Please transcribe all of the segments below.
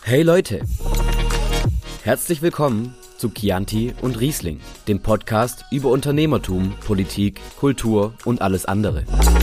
Hey Leute, herzlich willkommen zu Chianti und Riesling, dem Podcast über Unternehmertum, Politik, Kultur und alles andere.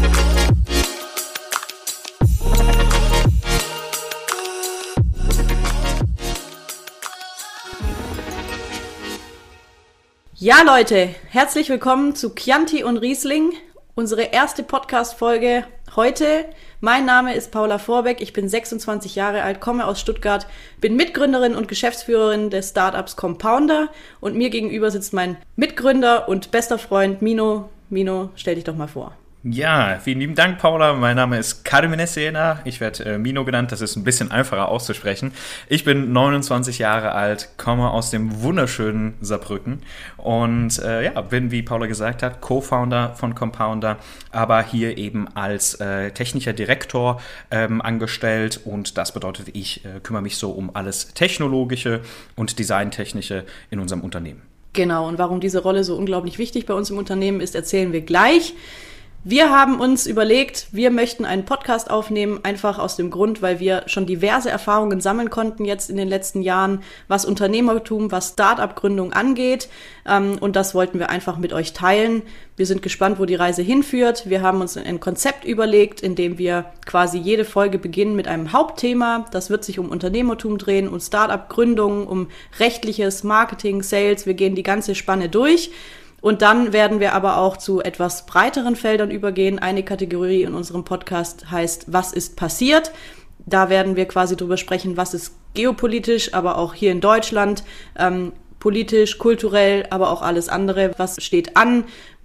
Ja Leute, herzlich willkommen zu Chianti und Riesling, unsere erste Podcast-Folge heute. Mein Name ist Paula Vorbeck, ich bin 26 Jahre alt, komme aus Stuttgart, bin Mitgründerin und Geschäftsführerin des Startups Compounder und mir gegenüber sitzt mein Mitgründer und bester Freund Mino. Mino, stell dich doch mal vor. Ja, vielen lieben Dank, Paula. Mein Name ist Carmine Sena. Ich werde Mino genannt. Das ist ein bisschen einfacher auszusprechen. Ich bin 29 Jahre alt, komme aus dem wunderschönen Saarbrücken und bin, wie Paula gesagt hat, Co-Founder von Compounder, aber hier eben als technischer Direktor angestellt. Und das bedeutet, ich kümmere mich so um alles Technologische und Designtechnische in unserem Unternehmen. Genau, und warum diese Rolle so unglaublich wichtig bei uns im Unternehmen ist, erzählen wir gleich. Wir haben uns überlegt, wir möchten einen Podcast aufnehmen, einfach aus dem Grund, weil wir schon diverse Erfahrungen sammeln konnten jetzt in den letzten Jahren, was Unternehmertum, was Start-up-Gründung angeht. Und das wollten wir einfach mit euch teilen. Wir sind gespannt, wo die Reise hinführt. Wir haben uns ein Konzept überlegt, in dem wir quasi jede Folge beginnen mit einem Hauptthema. Das wird sich um Unternehmertum drehen, um Start-up-Gründung, um rechtliches, Marketing, Sales. Wir gehen die ganze Spanne durch. Und dann werden wir aber auch zu etwas breiteren Feldern übergehen. Eine Kategorie in unserem Podcast heißt, was ist passiert? Da werden wir quasi drüber sprechen, was ist geopolitisch, aber auch hier in Deutschland, politisch, kulturell, aber auch alles andere. Was steht an?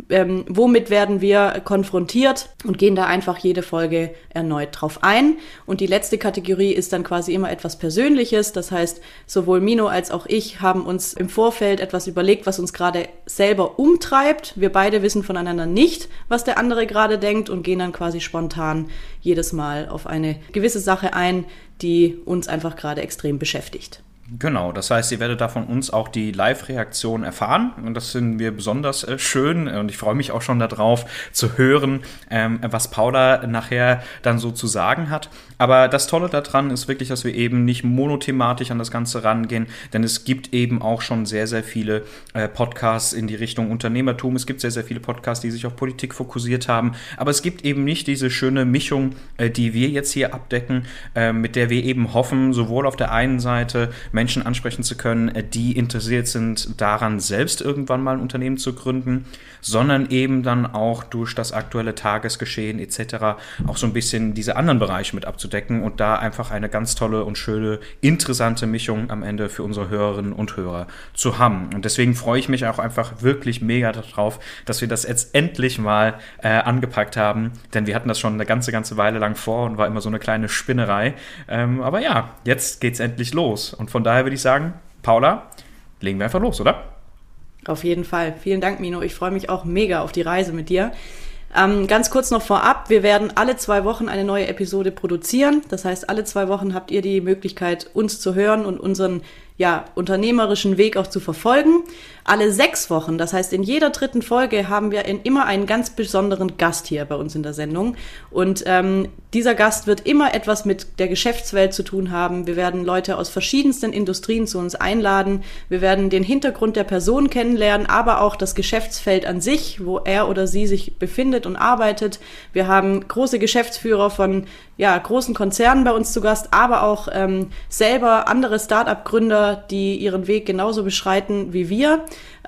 Womit werden wir konfrontiert? Und gehen da einfach jede Folge erneut drauf ein. Und die letzte Kategorie ist dann quasi immer etwas Persönliches. Das heißt, sowohl Mino als auch ich haben uns im Vorfeld etwas überlegt, was uns gerade selber umtreibt. Wir beide wissen voneinander nicht, was der andere gerade denkt und gehen dann quasi spontan jedes Mal auf eine gewisse Sache ein, die uns einfach gerade extrem beschäftigt. Genau, das heißt, ihr werdet da von uns auch die Live-Reaktion erfahren und das finden wir besonders schön und ich freue mich auch schon darauf zu hören, was Paula nachher dann so zu sagen hat. Aber das Tolle daran ist wirklich, dass wir eben nicht monothematisch an das Ganze rangehen, denn es gibt eben auch schon sehr, sehr viele Podcasts in die Richtung Unternehmertum. Es gibt sehr, sehr viele Podcasts, die sich auf Politik fokussiert haben, aber es gibt eben nicht diese schöne Mischung, die wir jetzt hier abdecken, mit der wir eben hoffen, sowohl auf der einen Seite Menschen ansprechen zu können, die interessiert sind daran, selbst irgendwann mal ein Unternehmen zu gründen, sondern eben dann auch durch das aktuelle Tagesgeschehen etc. auch so ein bisschen diese anderen Bereiche mit abzudecken und da einfach eine ganz tolle und schöne, interessante Mischung am Ende für unsere Hörerinnen und Hörer zu haben. Und deswegen freue ich mich auch einfach wirklich mega darauf, dass wir das jetzt endlich mal angepackt haben, denn wir hatten das schon eine ganze Weile lang vor und war immer so eine kleine Spinnerei. Aber ja, jetzt geht's endlich los und von daher würde ich sagen, Paula, legen wir einfach los, oder? Auf jeden Fall. Vielen Dank, Mino. Ich freue mich auch mega auf die Reise mit dir. Ganz kurz noch vorab, wir werden alle 2 Wochen eine neue Episode produzieren. Das heißt, alle 2 Wochen habt ihr die Möglichkeit, uns zu hören und unseren unternehmerischen Weg auch zu verfolgen. Alle 6 Wochen, das heißt in jeder 3. Folge haben wir immer einen ganz besonderen Gast hier bei uns in der Sendung. Und dieser Gast wird immer etwas mit der Geschäftswelt zu tun haben. Wir werden Leute aus verschiedensten Industrien zu uns einladen. Wir werden den Hintergrund der Person kennenlernen, aber auch das Geschäftsfeld an sich, wo er oder sie sich befindet und arbeitet. Wir haben große Geschäftsführer von großen Konzernen bei uns zu Gast, aber auch selber andere Start-up-Gründer, die ihren Weg genauso beschreiten wie wir.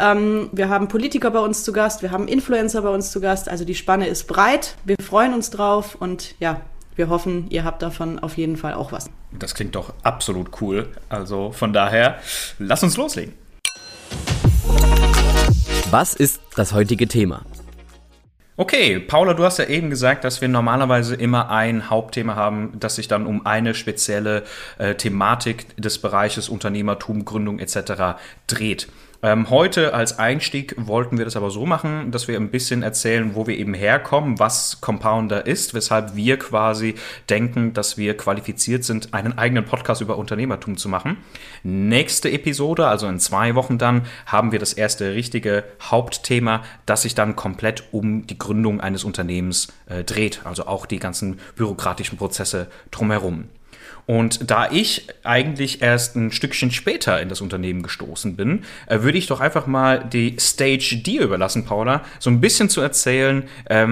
Wir haben Politiker bei uns zu Gast, wir haben Influencer bei uns zu Gast, also die Spanne ist breit. Wir freuen uns drauf und wir hoffen, ihr habt davon auf jeden Fall auch was. Das klingt doch absolut cool, also von daher, lass uns loslegen. Was ist das heutige Thema? Okay, Paula, du hast ja eben gesagt, dass wir normalerweise immer ein Hauptthema haben, das sich dann um eine spezielle Thematik des Bereiches Unternehmertum, Gründung etc. dreht. Heute als Einstieg wollten wir das aber so machen, dass wir ein bisschen erzählen, wo wir eben herkommen, was Compounder ist, weshalb wir quasi denken, dass wir qualifiziert sind, einen eigenen Podcast über Unternehmertum zu machen. Nächste Episode, also in 2 Wochen dann, haben wir das erste richtige Hauptthema, das sich dann komplett um die Gründung eines Unternehmens dreht, also auch die ganzen bürokratischen Prozesse drumherum. Und da ich eigentlich erst ein Stückchen später in das Unternehmen gestoßen bin, würde ich doch einfach mal die Stage dir überlassen, Paula, so ein bisschen zu erzählen,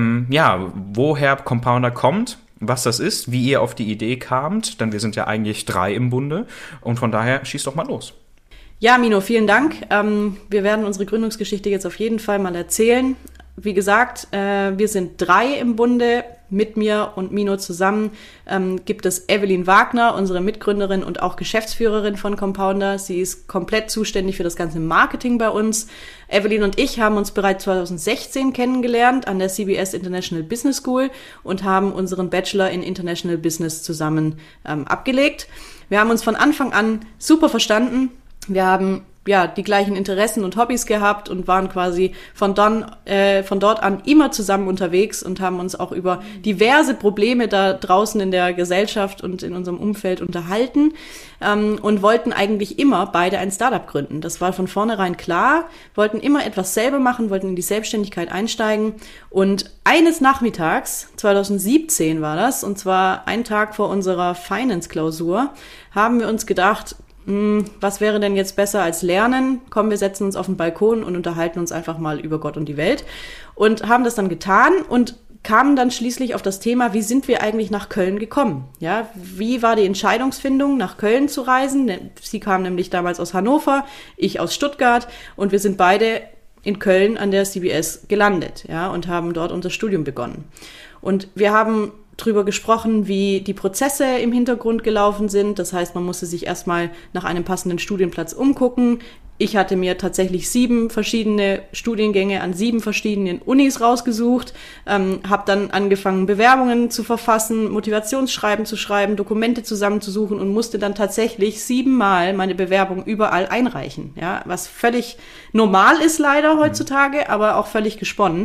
woher Compounder kommt, was das ist, wie ihr auf die Idee kamt, denn wir sind ja eigentlich 3 im Bunde und von daher schieß doch mal los. Ja, Mino, vielen Dank. Wir werden unsere Gründungsgeschichte jetzt auf jeden Fall mal erzählen. Wie gesagt, wir sind 3 im Bunde. Mit mir und Mino zusammen gibt es Evelyn Wagner, unsere Mitgründerin und auch Geschäftsführerin von Compounder. Sie ist komplett zuständig für das ganze Marketing bei uns. Evelyn und ich haben uns bereits 2016 kennengelernt an der CBS International Business School und haben unseren Bachelor in International Business zusammen abgelegt. Wir haben uns von Anfang an super verstanden. Wir haben die gleichen Interessen und Hobbys gehabt und waren quasi von dort an immer zusammen unterwegs und haben uns auch über diverse Probleme da draußen in der Gesellschaft und in unserem Umfeld unterhalten und wollten eigentlich immer beide ein Startup gründen. Das war von vornherein klar, wollten immer etwas selber machen, wollten in die Selbstständigkeit einsteigen und eines Nachmittags, 2017 war das, und zwar einen Tag vor unserer Finance-Klausur, haben wir uns gedacht, was wäre denn jetzt besser als lernen? Komm, wir setzen uns auf den Balkon und unterhalten uns einfach mal über Gott und die Welt. Und haben das dann getan und kamen dann schließlich auf das Thema, wie sind wir eigentlich nach Köln gekommen? Ja, wie war die Entscheidungsfindung, nach Köln zu reisen? Sie kam nämlich damals aus Hannover, ich aus Stuttgart und wir sind beide in Köln an der CBS gelandet, ja, und haben dort unser Studium begonnen. Und wir haben drüber gesprochen, wie die Prozesse im Hintergrund gelaufen sind. Das heißt, man musste sich erstmal nach einem passenden Studienplatz umgucken. Ich hatte mir tatsächlich 7 verschiedene Studiengänge an 7 verschiedenen Unis rausgesucht, habe dann angefangen, Bewerbungen zu verfassen, Motivationsschreiben zu schreiben, Dokumente zusammenzusuchen und musste dann tatsächlich 7 Mal meine Bewerbung überall einreichen. Ja, was völlig normal ist leider heutzutage, aber auch völlig gesponnen.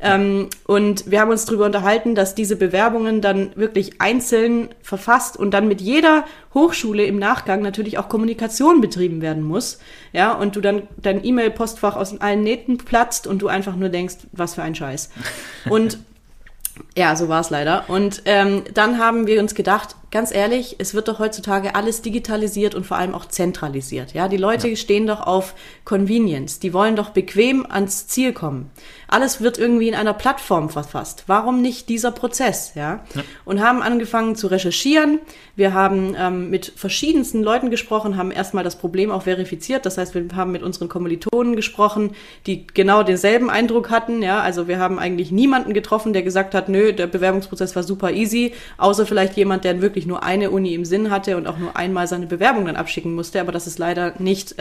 Und wir haben uns darüber unterhalten, dass diese Bewerbungen dann wirklich einzeln verfasst und dann mit jeder Hochschule im Nachgang natürlich auch Kommunikation betrieben werden muss, ja, und du dann dein E-Mail-Postfach aus allen Nähten platzt und du einfach nur denkst, was für ein Scheiß. Und ja, so war es leider. Und dann haben wir uns gedacht, ganz ehrlich, es wird doch heutzutage alles digitalisiert und vor allem auch zentralisiert. Ja, die Leute stehen doch auf Convenience. Die wollen doch bequem ans Ziel kommen. Alles wird irgendwie in einer Plattform verfasst. Warum nicht dieser Prozess? Ja? Und haben angefangen zu recherchieren. Wir haben mit verschiedensten Leuten gesprochen, haben erstmal das Problem auch verifiziert. Das heißt, wir haben mit unseren Kommilitonen gesprochen, die genau denselben Eindruck hatten. Ja, also wir haben eigentlich niemanden getroffen, der gesagt hat, nö, der Bewerbungsprozess war super easy, außer vielleicht jemand, der wirklich nur eine Uni im Sinn hatte und auch nur einmal seine Bewerbung dann abschicken musste. Aber das ist leider nicht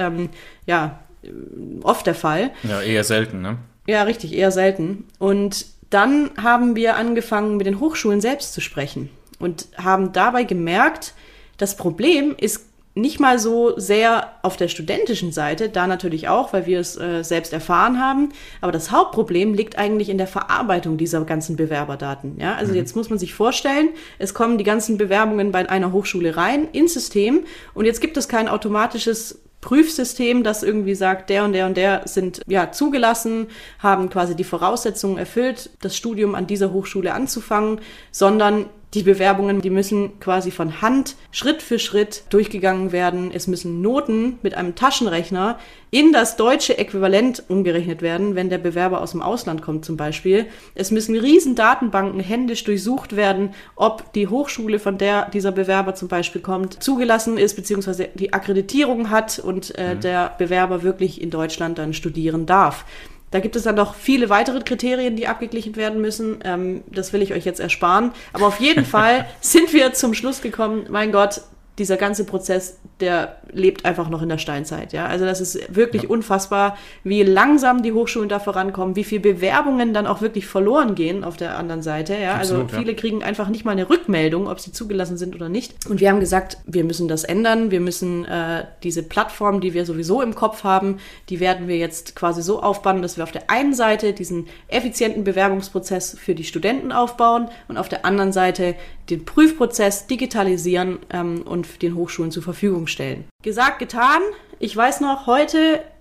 oft der Fall. Ja, eher selten, ne? Ja, richtig, eher selten. Und dann haben wir angefangen, mit den Hochschulen selbst zu sprechen und haben dabei gemerkt, das Problem ist nicht mal so sehr auf der studentischen Seite, da natürlich auch, weil wir es selbst erfahren haben, aber das Hauptproblem liegt eigentlich in der Verarbeitung dieser ganzen Bewerberdaten. Ja? Also jetzt muss man sich vorstellen, es kommen die ganzen Bewerbungen bei einer Hochschule rein ins System und jetzt gibt es kein automatisches Prüfsystem, das irgendwie sagt, der und der und der sind ja zugelassen, haben quasi die Voraussetzungen erfüllt, das Studium an dieser Hochschule anzufangen, sondern die Bewerbungen, die müssen quasi von Hand Schritt für Schritt durchgegangen werden. Es müssen Noten mit einem Taschenrechner in das deutsche Äquivalent umgerechnet werden, wenn der Bewerber aus dem Ausland kommt zum Beispiel. Es müssen riesen Datenbanken händisch durchsucht werden, ob die Hochschule, von der dieser Bewerber zum Beispiel kommt, zugelassen ist, beziehungsweise die Akkreditierung hat und der Bewerber wirklich in Deutschland dann studieren darf. Da gibt es dann noch viele weitere Kriterien, die abgeglichen werden müssen. Das will ich euch jetzt ersparen. Aber auf jeden Fall sind wir zum Schluss gekommen, mein Gott, dieser ganze Prozess, der lebt einfach noch in der Steinzeit. Ja? Also das ist wirklich unfassbar, wie langsam die Hochschulen da vorankommen, wie viele Bewerbungen dann auch wirklich verloren gehen auf der anderen Seite. Ja? Absolut, also viele kriegen einfach nicht mal eine Rückmeldung, ob sie zugelassen sind oder nicht. Und wir haben gesagt, wir müssen das ändern. Wir müssen diese Plattform, die wir sowieso im Kopf haben, die werden wir jetzt quasi so aufbauen, dass wir auf der einen Seite diesen effizienten Bewerbungsprozess für die Studenten aufbauen und auf der anderen Seite den Prüfprozess digitalisieren und den Hochschulen zur Verfügung stellen. Gesagt, getan. Ich weiß noch, heute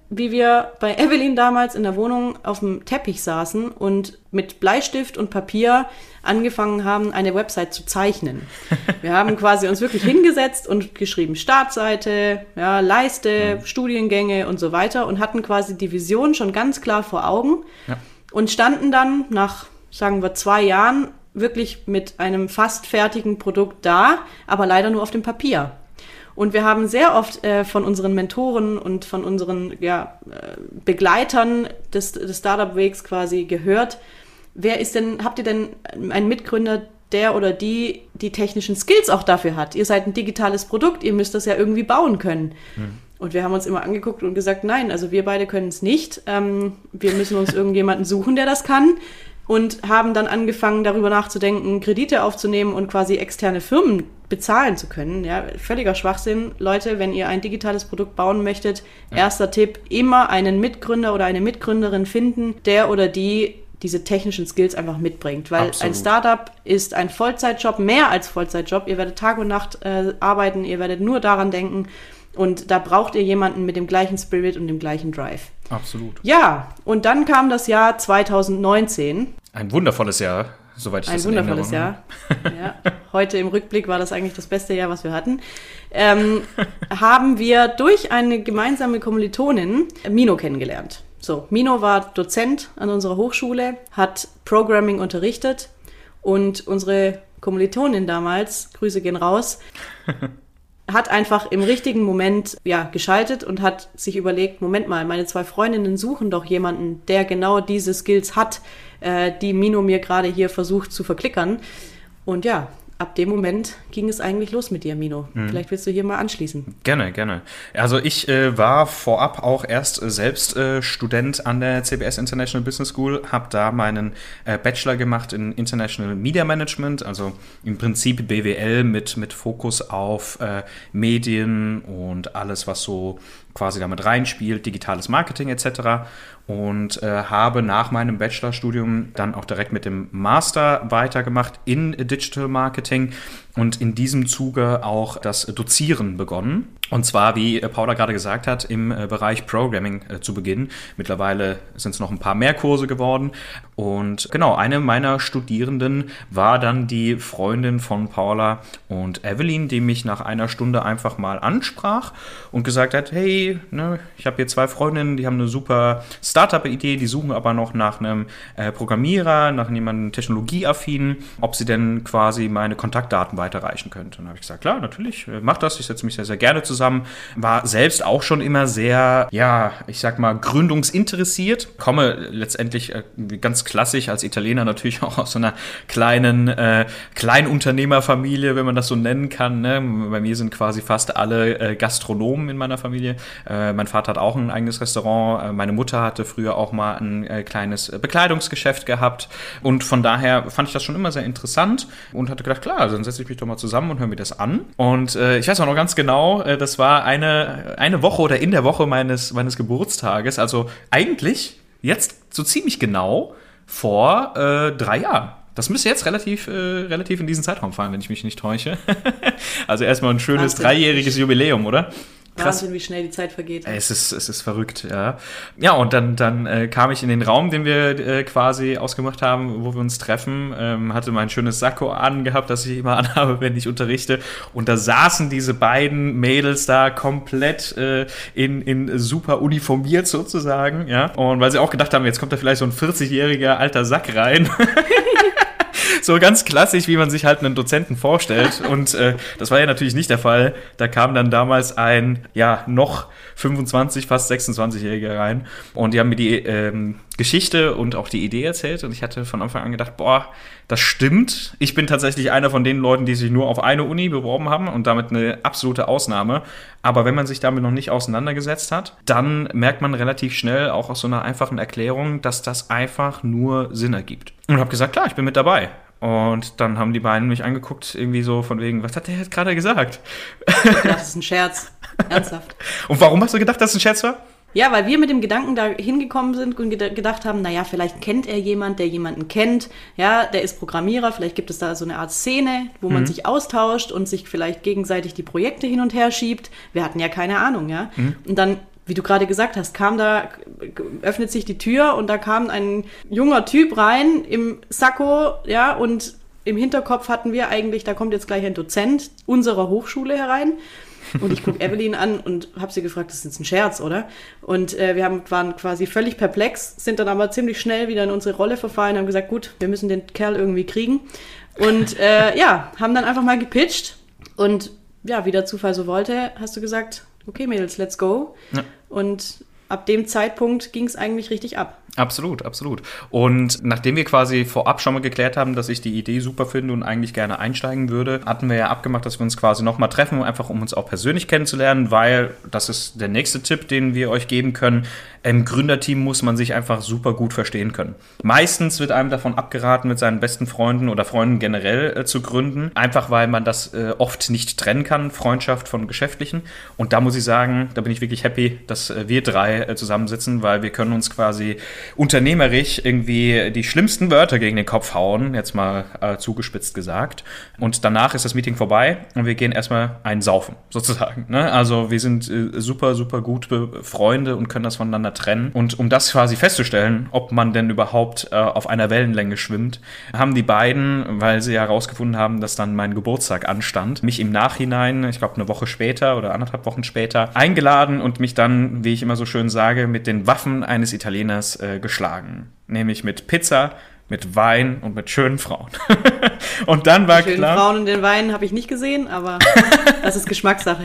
wie wir bei Evelyn damals in der Wohnung auf dem Teppich saßen und mit Bleistift und Papier angefangen haben, eine Website zu zeichnen. Wir haben quasi uns wirklich hingesetzt und geschrieben Startseite, ja, Leiste, Studiengänge und so weiter und hatten quasi die Vision schon ganz klar vor Augen und standen dann nach, sagen wir, 2 Jahren wirklich mit einem fast fertigen Produkt da, aber leider nur auf dem Papier. Und wir haben sehr oft von unseren Mentoren und von unseren Begleitern des Startup-Wegs quasi gehört, habt ihr denn einen Mitgründer, der oder die technischen Skills auch dafür hat? Ihr seid ein digitales Produkt, ihr müsst das ja irgendwie bauen können. Und wir haben uns immer angeguckt und gesagt, nein, also wir beide können es nicht. Wir müssen uns irgendjemanden suchen, der das kann. Und haben dann angefangen, darüber nachzudenken, Kredite aufzunehmen und quasi externe Firmen bezahlen zu können. Ja, völliger Schwachsinn. Leute, wenn ihr ein digitales Produkt bauen möchtet, erster Tipp, immer einen Mitgründer oder eine Mitgründerin finden, der oder die diese technischen Skills einfach mitbringt. Weil ein Startup ist ein Vollzeitjob, mehr als Vollzeitjob. Ihr werdet Tag und Nacht arbeiten, ihr werdet nur daran denken. Und da braucht ihr jemanden mit dem gleichen Spirit und dem gleichen Drive. Absolut. Ja, und dann kam das Jahr 2019. Ein wundervolles Jahr, soweit ich das in Erinnerung habe. Ein wundervolles Jahr. Ja. Heute im Rückblick war das eigentlich das beste Jahr, was wir hatten. Haben wir durch eine gemeinsame Kommilitonin Mino kennengelernt. So, Mino war Dozent an unserer Hochschule, hat Programming unterrichtet und unsere Kommilitonin damals, Grüße gehen raus, hat einfach im richtigen Moment geschaltet und hat sich überlegt, Moment mal, meine 2 Freundinnen suchen doch jemanden, der genau diese Skills hat, die Mino mir gerade hier versucht zu verklickern. Und ja, ab dem Moment ging es eigentlich los mit dir, Mino. Vielleicht willst du hier mal anschließen. Gerne. Also ich war vorab auch erst selbst Student an der CBS International Business School, habe da meinen Bachelor gemacht in International Media Management, also im Prinzip BWL mit Fokus auf Medien und alles, was so quasi damit reinspielt, digitales Marketing etc. Und habe nach meinem Bachelorstudium dann auch direkt mit dem Master weitergemacht in Digital Marketing und in diesem Zuge auch das Dozieren begonnen. Und zwar, wie Paula gerade gesagt hat, im Bereich Programming zu Beginn. Mittlerweile sind es noch ein paar mehr Kurse geworden. Und genau, eine meiner Studierenden war dann die Freundin von Paula und Evelyn, die mich nach einer Stunde einfach mal ansprach und gesagt hat, hey, ich habe hier 2 Freundinnen, die haben eine super Startup-Idee, die suchen aber noch nach einem Programmierer, nach jemandem technologieaffinen, ob sie denn quasi meine Kontaktdaten weiterreichen könnte. Und dann habe ich gesagt, klar, natürlich, mach das, ich setze mich sehr, sehr gerne zusammen. War selbst auch schon immer sehr, ich sag mal, gründungsinteressiert. Komme letztendlich ganz klassisch als Italiener natürlich auch aus so einer kleinen Kleinunternehmerfamilie, wenn man das so nennen kann. Ne? Bei mir sind quasi fast alle Gastronomen in meiner Familie. Mein Vater hat auch ein eigenes Restaurant. Meine Mutter hatte früher auch mal ein kleines Bekleidungsgeschäft gehabt. Und von daher fand ich das schon immer sehr interessant und hatte gedacht, klar, dann setze ich mich doch mal zusammen und höre mir das an. Und ich weiß auch noch ganz genau, das war eine Woche oder in der Woche meines Geburtstages, also eigentlich jetzt so ziemlich genau vor 3 Jahren. Das müsste jetzt relativ in diesen Zeitraum fallen, wenn ich mich nicht täusche. Also erstmal ein schönes 3-jähriges Jubiläum, oder? Krass. Wahnsinn, wie schnell die Zeit vergeht. Es ist verrückt, ja. Ja, und dann kam ich in den Raum, den wir quasi ausgemacht haben, wo wir uns treffen, hatte mein schönes Sakko angehabt, das ich immer anhabe, wenn ich unterrichte. Und da saßen diese beiden Mädels da komplett in super uniformiert sozusagen, ja. Und weil sie auch gedacht haben, jetzt kommt da vielleicht so ein 40-jähriger alter Sack rein. So ganz klassisch, wie man sich halt einen Dozenten vorstellt. Und das war ja natürlich nicht der Fall. Da kam dann damals ein, noch 25, fast 26-Jähriger rein. Und die haben mir die Geschichte und auch die Idee erzählt. Und ich hatte von Anfang an gedacht, das stimmt. Ich bin tatsächlich einer von den Leuten, die sich nur auf eine Uni beworben haben und damit eine absolute Ausnahme. Aber wenn man sich damit noch nicht auseinandergesetzt hat, dann merkt man relativ schnell auch aus so einer einfachen Erklärung, dass das einfach nur Sinn ergibt. Und habe gesagt, klar, ich bin mit dabei. Und dann haben die beiden mich angeguckt, irgendwie so von wegen, was hat der jetzt gerade gesagt? Ich dachte, das ist ein Scherz. Ernsthaft. Und warum hast du gedacht, dass es ein Scherz war? Ja, weil wir mit dem Gedanken da hingekommen sind und gedacht haben, vielleicht kennt er jemand, der jemanden kennt. Ja, der ist Programmierer, vielleicht gibt es da so eine Art Szene, wo man sich austauscht und sich vielleicht gegenseitig die Projekte hin und her schiebt. Wir hatten ja keine Ahnung, ja. Und dann wie du gerade gesagt hast, öffnet sich die Tür und da kam ein junger Typ rein im Sakko, ja, und im Hinterkopf hatten wir eigentlich, da kommt jetzt gleich ein Dozent unserer Hochschule herein. Und ich gucke Evelyn an und habe sie gefragt, das ist jetzt ein Scherz, oder? Und waren quasi völlig perplex, sind dann aber ziemlich schnell wieder in unsere Rolle verfallen, haben gesagt, gut, wir müssen den Kerl irgendwie kriegen. Und haben dann einfach mal gepitcht. Und ja, wie der Zufall so wollte, hast du gesagt, okay Mädels, let's go. Ja. Und ab dem Zeitpunkt ging es eigentlich richtig ab. Absolut, absolut. Und nachdem wir quasi vorab schon mal geklärt haben, dass ich die Idee super finde und eigentlich gerne einsteigen würde, hatten wir ja abgemacht, dass wir uns quasi nochmal treffen, einfach um uns auch persönlich kennenzulernen, weil das ist der nächste Tipp, den wir euch geben können. Im Gründerteam muss man sich einfach super gut verstehen können. Meistens wird einem davon abgeraten, mit seinen besten Freunden oder Freunden generell zu gründen, einfach weil man das oft nicht trennen kann, Freundschaft von Geschäftlichen. Und da muss ich sagen, da bin ich wirklich happy, dass wir drei zusammensitzen, weil wir können uns quasi unternehmerisch irgendwie die schlimmsten Wörter gegen den Kopf hauen, jetzt mal zugespitzt gesagt. Und danach ist das Meeting vorbei und wir gehen erstmal einen saufen, sozusagen. Ne? Also wir sind super, super gute Freunde und können das voneinander trennen. Und um das quasi festzustellen, ob man denn überhaupt auf einer Wellenlänge schwimmt, haben die beiden, weil sie ja herausgefunden haben, dass dann mein Geburtstag anstand, mich im Nachhinein, ich glaube eine Woche später oder 1,5 Wochen später, eingeladen und mich dann, wie ich immer so schön sage, mit den Waffen eines Italieners geschlagen. Nämlich mit Pizza, mit Wein und mit schönen Frauen. Und dann war klar... Die schönen Frauen und den Wein habe ich nicht gesehen, aber das ist Geschmackssache.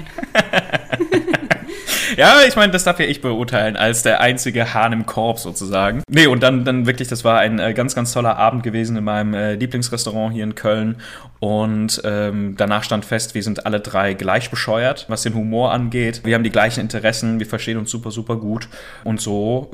Ja, ich meine, das darf ja ich beurteilen, als der einzige Hahn im Korb sozusagen. Nee, und dann wirklich, das war ein ganz, ganz toller Abend gewesen in meinem Lieblingsrestaurant hier in Köln. Und danach stand fest, wir sind alle drei gleich bescheuert, was den Humor angeht. Wir haben die gleichen Interessen, wir verstehen uns super, super gut. Und so,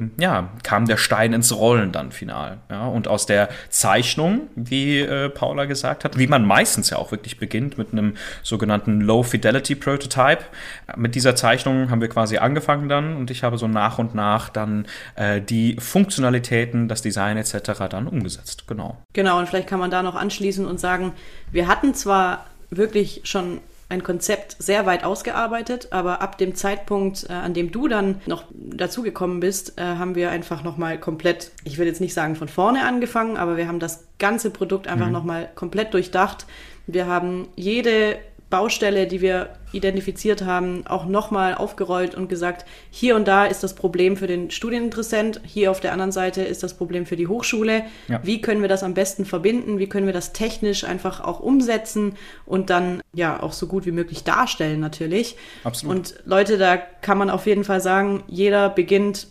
kam der Stein ins Rollen dann final. Ja, und aus der Zeichnung, wie Paula gesagt hat, wie man meistens ja auch wirklich beginnt, mit einem sogenannten Low-Fidelity-Prototype. Mit dieser Zeichnung haben wir quasi angefangen dann und ich habe so nach und nach dann die Funktionalitäten, das Design etc. dann umgesetzt. Genau, und vielleicht kann man da noch anschließen und sagen, wir hatten zwar wirklich schon ein Konzept sehr weit ausgearbeitet, aber ab dem Zeitpunkt, an dem du dann noch dazugekommen bist, haben wir einfach nochmal komplett, ich will jetzt nicht sagen von vorne angefangen, aber wir haben das ganze Produkt einfach nochmal komplett durchdacht. Wir haben jede Baustelle, die wir identifiziert haben, auch nochmal aufgerollt und gesagt, hier und da ist das Problem für den Studieninteressent, hier auf der anderen Seite ist das Problem für die Hochschule. Ja. Wie können wir das am besten verbinden? Wie können wir das technisch einfach auch umsetzen und dann ja auch so gut wie möglich darstellen natürlich. Absolut. Und Leute, da kann man auf jeden Fall sagen, jeder beginnt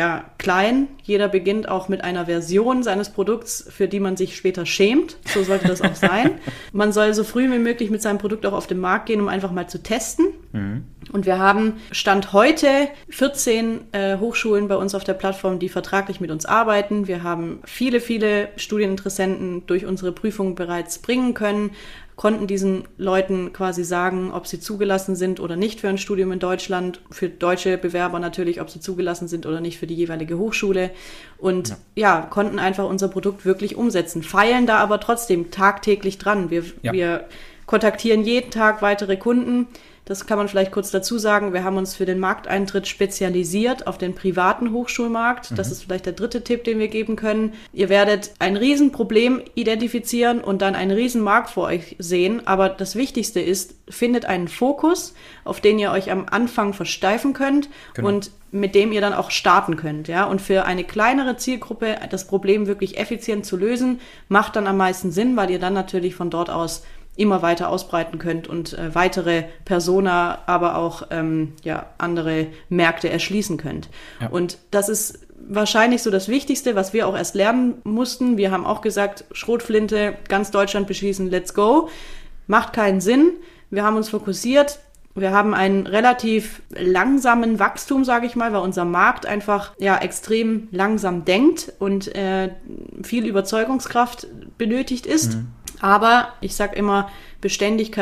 klein. Jeder beginnt auch mit einer Version seines Produkts, für die man sich später schämt. So sollte das auch sein. Man soll so früh wie möglich mit seinem Produkt auch auf den Markt gehen, um einfach mal zu testen. Mhm. Und wir haben Stand heute 14 Hochschulen bei uns auf der Plattform, die vertraglich mit uns arbeiten. Wir haben viele, viele Studieninteressenten durch unsere Prüfung bereits bringen können, konnten diesen Leuten quasi sagen, ob sie zugelassen sind oder nicht für ein Studium in Deutschland, für deutsche Bewerber natürlich, ob sie zugelassen sind oder nicht für die jeweilige Hochschule und konnten einfach unser Produkt wirklich umsetzen, feilen da aber trotzdem tagtäglich dran. Wir kontaktieren jeden Tag weitere Kunden. Das kann man vielleicht kurz dazu sagen. Wir haben uns für den Markteintritt spezialisiert auf den privaten Hochschulmarkt. Das ist vielleicht der dritte Tipp, den wir geben können. Ihr werdet ein Riesenproblem identifizieren und dann einen Riesenmarkt vor euch sehen. Aber das Wichtigste ist, findet einen Fokus, auf den ihr euch am Anfang versteifen könnt und mit dem ihr dann auch starten könnt. Ja? Und für eine kleinere Zielgruppe das Problem wirklich effizient zu lösen, macht dann am meisten Sinn, weil ihr dann natürlich von dort aus immer weiter ausbreiten könnt und weitere Persona, aber auch andere Märkte erschließen könnt. Ja. Und das ist wahrscheinlich so das Wichtigste, was wir auch erst lernen mussten. Wir haben auch gesagt, Schrotflinte, ganz Deutschland beschließen, let's go. Macht keinen Sinn. Wir haben uns fokussiert. Wir haben einen relativ langsamen Wachstum, sage ich mal, weil unser Markt einfach extrem langsam denkt und viel Überzeugungskraft benötigt ist. Mhm. Aber ich sage immer, Beständigkeit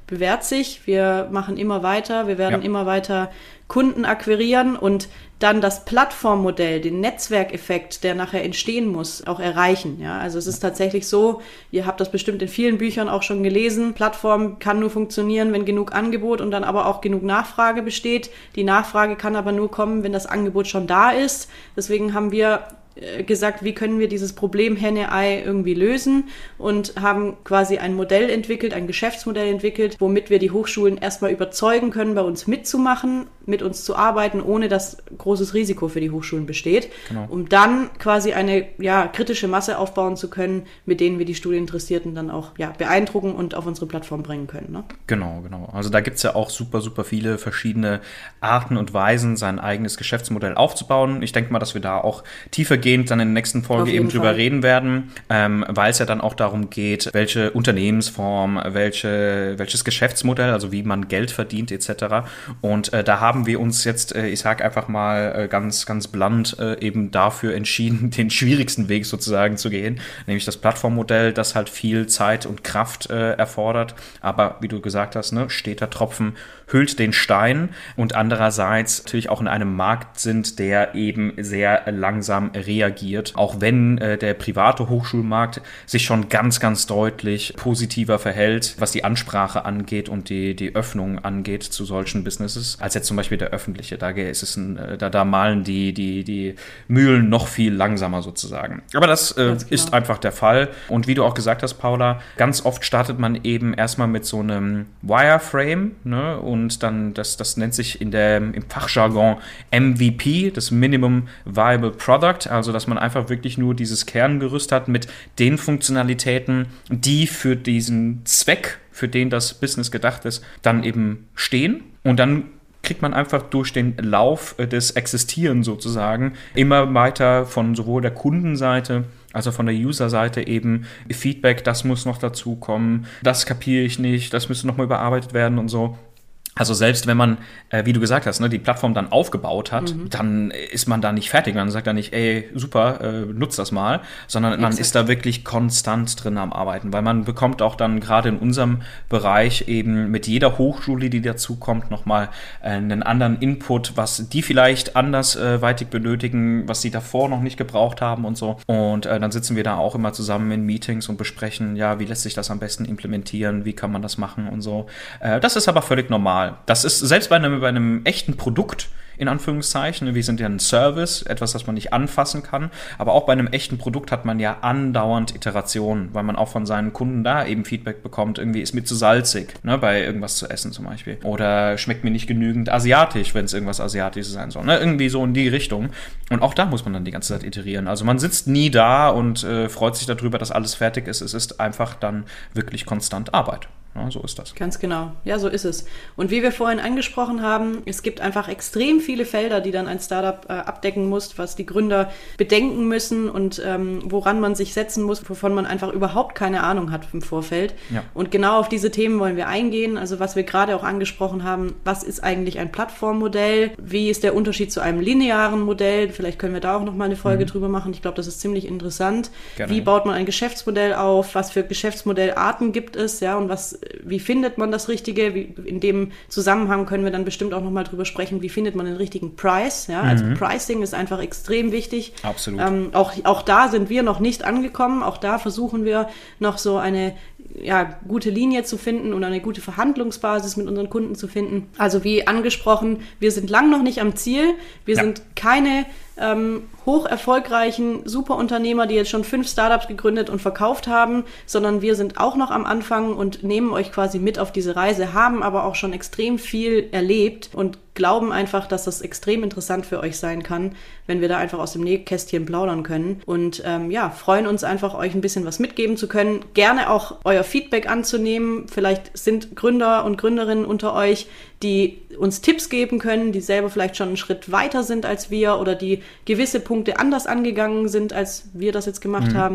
bewährt sich. Wir machen immer weiter, wir werden immer weiter Kunden akquirieren und dann das Plattformmodell, den Netzwerkeffekt, der nachher entstehen muss, auch erreichen. Ja, also es ist tatsächlich so, ihr habt das bestimmt in vielen Büchern auch schon gelesen, Plattform kann nur funktionieren, wenn genug Angebot und dann aber auch genug Nachfrage besteht. Die Nachfrage kann aber nur kommen, wenn das Angebot schon da ist. Deswegen haben wir gesagt, wie können wir dieses Problem Henne-Ei irgendwie lösen und haben quasi ein Modell entwickelt, ein Geschäftsmodell entwickelt, womit wir die Hochschulen erstmal überzeugen können, bei uns mitzumachen, mit uns zu arbeiten, ohne dass großes Risiko für die Hochschulen besteht, um dann quasi eine kritische Masse aufbauen zu können, mit denen wir die Studieninteressierten dann auch beeindrucken und auf unsere Plattform bringen können. Ne? Genau. Also da gibt es ja auch super, super viele verschiedene Arten und Weisen, sein eigenes Geschäftsmodell aufzubauen. Ich denke mal, dass wir da auch tiefer dann in der nächsten Folge eben drüber reden werden, weil es ja dann auch darum geht, welche Unternehmensform, welches Geschäftsmodell, also wie man Geld verdient etc. Und da haben wir uns jetzt, ich sag einfach mal ganz, ganz blunt, eben dafür entschieden, den schwierigsten Weg sozusagen zu gehen, nämlich das Plattformmodell, das halt viel Zeit und Kraft erfordert, aber wie du gesagt hast, ne, steter Tropfen hüllt den Stein und andererseits natürlich auch in einem Markt sind, der eben sehr langsam reagiert, auch wenn der private Hochschulmarkt sich schon ganz, ganz deutlich positiver verhält, was die Ansprache angeht und die Öffnung angeht zu solchen Businesses, als jetzt zum Beispiel der öffentliche. Da ist es da malen die Mühlen noch viel langsamer sozusagen. Aber das ist einfach der Fall. Und wie du auch gesagt hast, Paula, ganz oft startet man eben erstmal mit so einem Wireframe, ne? Und dann, das nennt sich im Fachjargon MVP, das Minimum Viable Product, also dass man einfach wirklich nur dieses Kerngerüst hat mit den Funktionalitäten, die für diesen Zweck, für den das Business gedacht ist, dann eben stehen. Und dann kriegt man einfach durch den Lauf des Existierens sozusagen immer weiter von sowohl der Kundenseite also von der User-Seite eben Feedback, das muss noch dazu kommen, das kapiere ich nicht, das müsste nochmal überarbeitet werden und so. Also selbst wenn man, wie du gesagt hast, ne, die Plattform dann aufgebaut hat, dann ist man da nicht fertig. Man sagt da nicht, ey, super, nutzt das mal, sondern man ist da wirklich konstant drin am Arbeiten, weil man bekommt auch dann gerade in unserem Bereich eben mit jeder Hochschule, die dazu kommt, nochmal einen anderen Input, was die vielleicht andersweitig benötigen, was sie davor noch nicht gebraucht haben und so. Und dann sitzen wir da auch immer zusammen in Meetings und besprechen, ja, wie lässt sich das am besten implementieren, wie kann man das machen und so. Das ist aber völlig normal. Das ist selbst bei einem echten Produkt, in Anführungszeichen, wir sind ja ein Service, etwas, das man nicht anfassen kann, aber auch bei einem echten Produkt hat man ja andauernd Iterationen, weil man auch von seinen Kunden da eben Feedback bekommt, irgendwie ist mir zu salzig, ne, bei irgendwas zu essen zum Beispiel, oder schmeckt mir nicht genügend asiatisch, wenn es irgendwas Asiatisches sein soll, ne, irgendwie so in die Richtung. Und auch da muss man dann die ganze Zeit iterieren. Also man sitzt nie da und freut sich darüber, dass alles fertig ist. Es ist einfach dann wirklich konstant Arbeit. Ja, so ist das. Ganz genau. Ja, so ist es. Und wie wir vorhin angesprochen haben, es gibt einfach extrem viele Felder, die dann ein Startup abdecken muss, was die Gründer bedenken müssen und woran man sich setzen muss, wovon man einfach überhaupt keine Ahnung hat im Vorfeld. Ja. Und genau auf diese Themen wollen wir eingehen. Also was wir gerade auch angesprochen haben, was ist eigentlich ein Plattformmodell? Wie ist der Unterschied zu einem linearen Modell? Vielleicht können wir da auch nochmal eine Folge drüber machen. Ich glaube, das ist ziemlich interessant. Gerne. Wie baut man ein Geschäftsmodell auf? Was für Geschäftsmodellarten gibt es? Ja, und wie findet man das Richtige? In dem Zusammenhang können wir dann bestimmt auch nochmal drüber sprechen, wie findet man den richtigen Price? Ja? Also Pricing ist einfach extrem wichtig. Absolut. Auch da sind wir noch nicht angekommen. Auch da versuchen wir noch so eine gute Linie zu finden und eine gute Verhandlungsbasis mit unseren Kunden zu finden. Also wie angesprochen, wir sind lang noch nicht am Ziel. Wir sind keine hoch erfolgreichen Superunternehmer, die jetzt schon 5 Startups gegründet und verkauft haben, sondern wir sind auch noch am Anfang und nehmen euch quasi mit auf diese Reise, haben aber auch schon extrem viel erlebt und glauben einfach, dass das extrem interessant für euch sein kann, wenn wir da einfach aus dem Nähkästchen plaudern können und freuen uns einfach, euch ein bisschen was mitgeben zu können. Gerne auch euer Feedback anzunehmen. Vielleicht sind Gründer und Gründerinnen unter euch, die uns Tipps geben können, die selber vielleicht schon einen Schritt weiter sind als wir oder die gewisse Punkte anders angegangen sind, als wir das jetzt gemacht haben.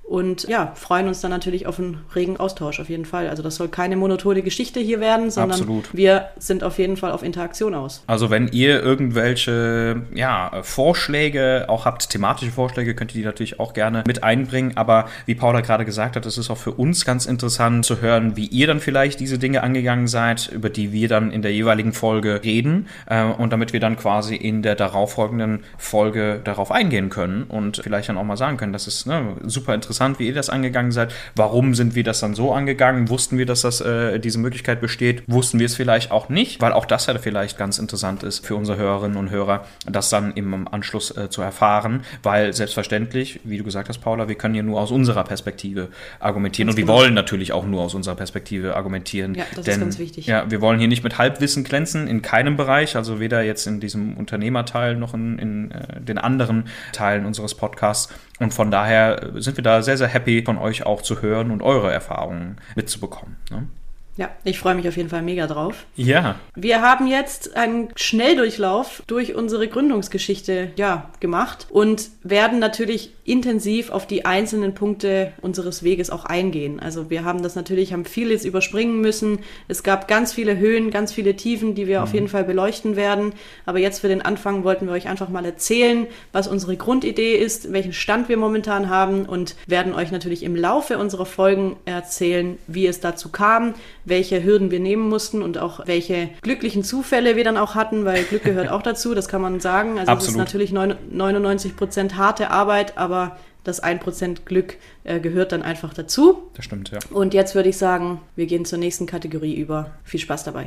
und ja, freuen uns dann natürlich auf einen regen Austausch auf jeden Fall. Also das soll keine monotone Geschichte hier werden, sondern wir sind auf jeden Fall auf Interaktion aus. Also wenn ihr irgendwelche Vorschläge auch habt, thematische Vorschläge, könnt ihr die natürlich auch gerne mit einbringen. Aber wie Paula gerade gesagt hat, es ist auch für uns ganz interessant zu hören, wie ihr dann vielleicht diese Dinge angegangen seid, über die wir dann in der jeweiligen Folge reden. Und damit wir dann quasi in der darauffolgenden Folge darauf eingehen können und vielleicht dann auch mal sagen können, das ist super interessant, wie ihr das angegangen seid. Warum sind wir das dann so angegangen? Wussten wir, dass diese Möglichkeit besteht? Wussten wir es vielleicht auch nicht? Weil auch das ja vielleicht ganz interessant ist für unsere Hörerinnen und Hörer, das dann im Anschluss zu erfahren. Weil selbstverständlich, wie du gesagt hast, Paula, wir können hier nur aus unserer Perspektive argumentieren. Und wir wollen natürlich auch nur aus unserer Perspektive argumentieren. Ja, das ist ganz wichtig. Ja, wir wollen hier nicht mit Halbwissen glänzen, in keinem Bereich, also weder jetzt in diesem Unternehmerteil noch in den anderen Teilen unseres Podcasts. Und von daher sind wir da sehr, sehr happy, von euch auch zu hören und eure Erfahrungen mitzubekommen. Ne? Ja, ich freue mich auf jeden Fall mega drauf. Ja. Wir haben jetzt einen Schnelldurchlauf durch unsere Gründungsgeschichte gemacht und werden natürlich intensiv auf die einzelnen Punkte unseres Weges auch eingehen. Also wir haben vieles überspringen müssen. Es gab ganz viele Höhen, ganz viele Tiefen, die wir auf jeden Fall beleuchten werden. Aber jetzt für den Anfang wollten wir euch einfach mal erzählen, was unsere Grundidee ist, welchen Stand wir momentan haben und werden euch natürlich im Laufe unserer Folgen erzählen, wie es dazu kam, welche Hürden wir nehmen mussten und auch welche glücklichen Zufälle wir dann auch hatten, weil Glück gehört auch dazu, das kann man sagen. Also es ist natürlich 99% harte Arbeit, aber das 1% Glück gehört dann einfach dazu. Das stimmt, ja. Und jetzt würde ich sagen, wir gehen zur nächsten Kategorie über. Viel Spaß dabei.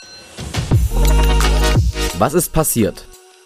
Was ist passiert?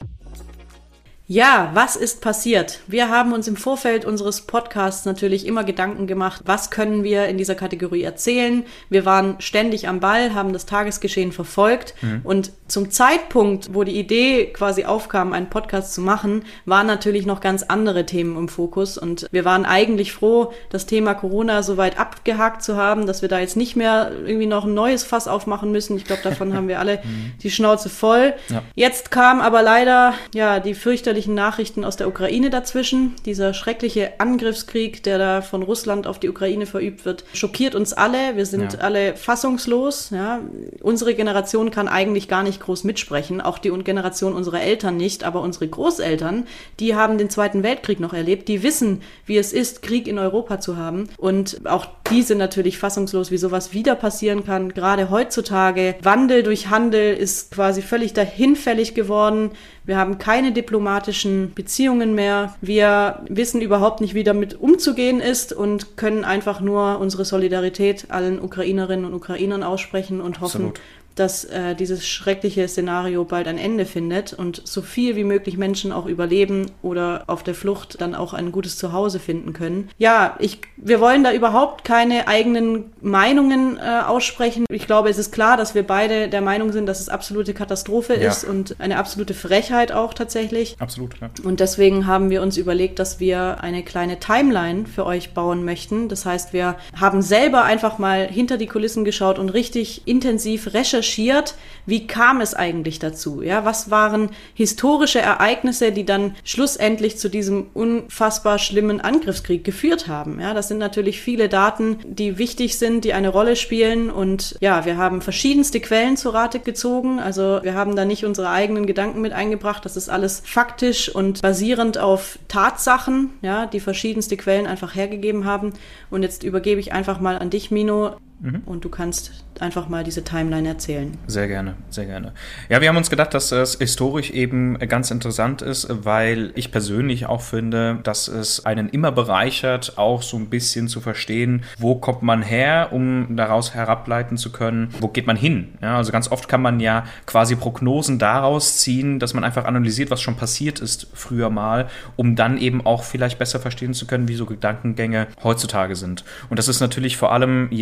Ja, was ist passiert? Wir haben uns im Vorfeld unseres Podcasts natürlich immer Gedanken gemacht, was können wir in dieser Kategorie erzählen? Wir waren ständig am Ball, haben das Tagesgeschehen verfolgt und zum Zeitpunkt, wo die Idee quasi aufkam, einen Podcast zu machen, waren natürlich noch ganz andere Themen im Fokus und wir waren eigentlich froh, das Thema Corona soweit abgehakt zu haben, dass wir da jetzt nicht mehr irgendwie noch ein neues Fass aufmachen müssen. Ich glaube, davon haben wir alle die Schnauze voll. Ja. Jetzt kam aber leider die fürchterliche Nachrichten aus der Ukraine dazwischen. Dieser schreckliche Angriffskrieg, der da von Russland auf die Ukraine verübt wird, schockiert uns alle. Wir sind alle fassungslos. Ja. Unsere Generation kann eigentlich gar nicht groß mitsprechen, auch die Generation unserer Eltern nicht, aber unsere Großeltern, die haben den Zweiten Weltkrieg noch erlebt, die wissen, wie es ist, Krieg in Europa zu haben und auch die sind natürlich fassungslos, wie sowas wieder passieren kann. Gerade heutzutage, Wandel durch Handel ist quasi völlig dahinfällig geworden. Wir haben keine diplomatischen Beziehungen mehr. Wir wissen überhaupt nicht, wie damit umzugehen ist und können einfach nur unsere Solidarität allen Ukrainerinnen und Ukrainern aussprechen und hoffen, dass dieses schreckliche Szenario bald ein Ende findet und so viel wie möglich Menschen auch überleben oder auf der Flucht dann auch ein gutes Zuhause finden können. Ja, wir wollen da überhaupt keine eigenen Meinungen aussprechen. Ich glaube, es ist klar, dass wir beide der Meinung sind, dass es absolute Katastrophe ist und eine absolute Frechheit auch tatsächlich. Absolut, ja. Und deswegen haben wir uns überlegt, dass wir eine kleine Timeline für euch bauen möchten. Das heißt, wir haben selber einfach mal hinter die Kulissen geschaut und richtig intensiv recherchiert, wie kam es eigentlich dazu? Ja, was waren historische Ereignisse, die dann schlussendlich zu diesem unfassbar schlimmen Angriffskrieg geführt haben? Ja, das sind natürlich viele Daten, die wichtig sind, die eine Rolle spielen und ja, wir haben verschiedenste Quellen zu Rate gezogen. Also wir haben da nicht unsere eigenen Gedanken mit eingebracht. Das ist alles faktisch und basierend auf Tatsachen, ja, die verschiedenste Quellen einfach hergegeben haben. Und jetzt übergebe ich einfach mal an dich, Mino. Und du kannst einfach mal diese Timeline erzählen. Sehr gerne, sehr gerne. Ja, wir haben uns gedacht, dass es historisch eben ganz interessant ist, weil ich persönlich auch finde, dass es einen immer bereichert, auch so ein bisschen zu verstehen, wo kommt man her, um daraus herableiten zu können, wo geht man hin. Ja, also ganz oft kann man ja quasi Prognosen daraus ziehen, dass man einfach analysiert, was schon passiert ist früher mal, um dann eben auch vielleicht besser verstehen zu können, wie so Gedankengänge heutzutage sind. Und das ist natürlich vor allem jetzt interessant,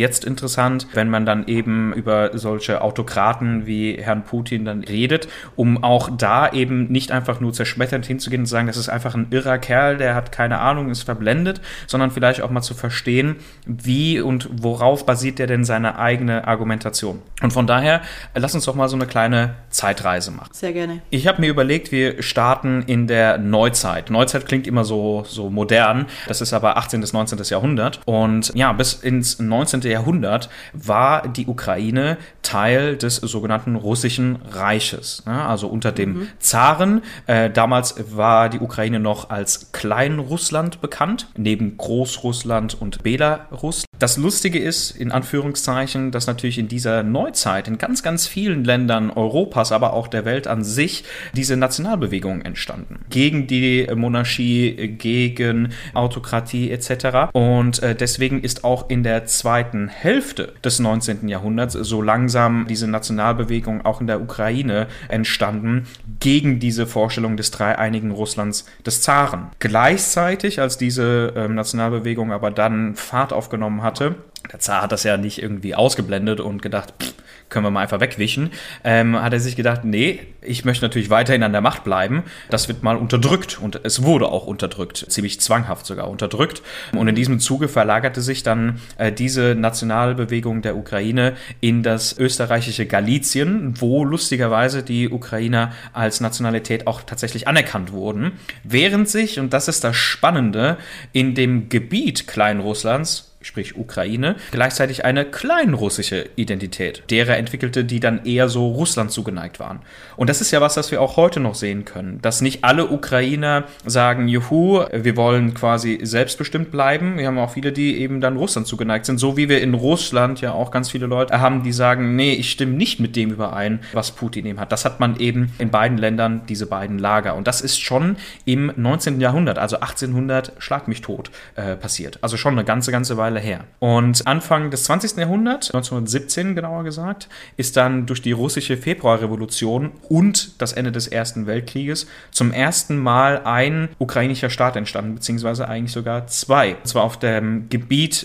interessant, wenn man dann eben über solche Autokraten wie Herrn Putin dann redet, um auch da eben nicht einfach nur zerschmetternd hinzugehen und zu sagen, das ist einfach ein irrer Kerl, der hat keine Ahnung, ist verblendet, sondern vielleicht auch mal zu verstehen, wie und worauf basiert der denn seine eigene Argumentation. Und von daher, lass uns doch mal so eine kleine Zeitreise machen. Sehr gerne. Ich habe mir überlegt, wir starten in der Neuzeit. Neuzeit klingt immer so modern, das ist aber 18. bis 19. Jahrhundert. Und ja, bis ins 19. Jahrhundert war die Ukraine Teil des sogenannten Russischen Reiches. Ja, also unter dem Zaren. Damals war die Ukraine noch als Kleinrussland bekannt, neben Großrussland und Belarus. Das Lustige ist, in Anführungszeichen, dass natürlich in dieser Neuzeit in ganz, ganz vielen Ländern Europas, aber auch der Welt an sich, diese Nationalbewegungen entstanden. Gegen die Monarchie, gegen Autokratie etc. Und deswegen ist auch in der zweiten Hälfte des 19. Jahrhunderts so langsam diese Nationalbewegung auch in der Ukraine entstanden, gegen diese Vorstellung des dreieinigen Russlands des Zaren. Gleichzeitig, als diese Nationalbewegung aber dann Fahrt aufgenommen hatte, der Zar hat das ja nicht irgendwie ausgeblendet und gedacht, können wir mal einfach wegwischen, hat er sich gedacht, nee, ich möchte natürlich weiterhin an der Macht bleiben. Das wird mal unterdrückt und es wurde auch unterdrückt, ziemlich zwanghaft sogar unterdrückt. Und in diesem Zuge verlagerte sich dann diese Nationalbewegung der Ukraine in das österreichische Galizien, wo lustigerweise die Ukrainer als Nationalität auch tatsächlich anerkannt wurden, während sich, und das ist das Spannende, in dem Gebiet Kleinrusslands, sprich Ukraine, gleichzeitig eine kleinrussische Identität, derer entwickelte, die dann eher so Russland zugeneigt waren. Und das ist ja was, das wir auch heute noch sehen können, dass nicht alle Ukrainer sagen, juhu, wir wollen quasi selbstbestimmt bleiben. Wir haben auch viele, die eben dann Russland zugeneigt sind, so wie wir in Russland ja auch ganz viele Leute haben, die sagen, nee, ich stimme nicht mit dem überein, was Putin eben hat. Das hat man eben in beiden Ländern, diese beiden Lager. Und das ist schon im 19. Jahrhundert, also 1800, schlag mich tot, passiert. Also schon eine ganze Weile her. Und Anfang des 20. Jahrhunderts, 1917 genauer gesagt, ist dann durch die russische Februarrevolution und das Ende des Ersten Weltkrieges zum ersten Mal ein ukrainischer Staat entstanden, beziehungsweise eigentlich sogar zwei. Und zwar auf dem Gebiet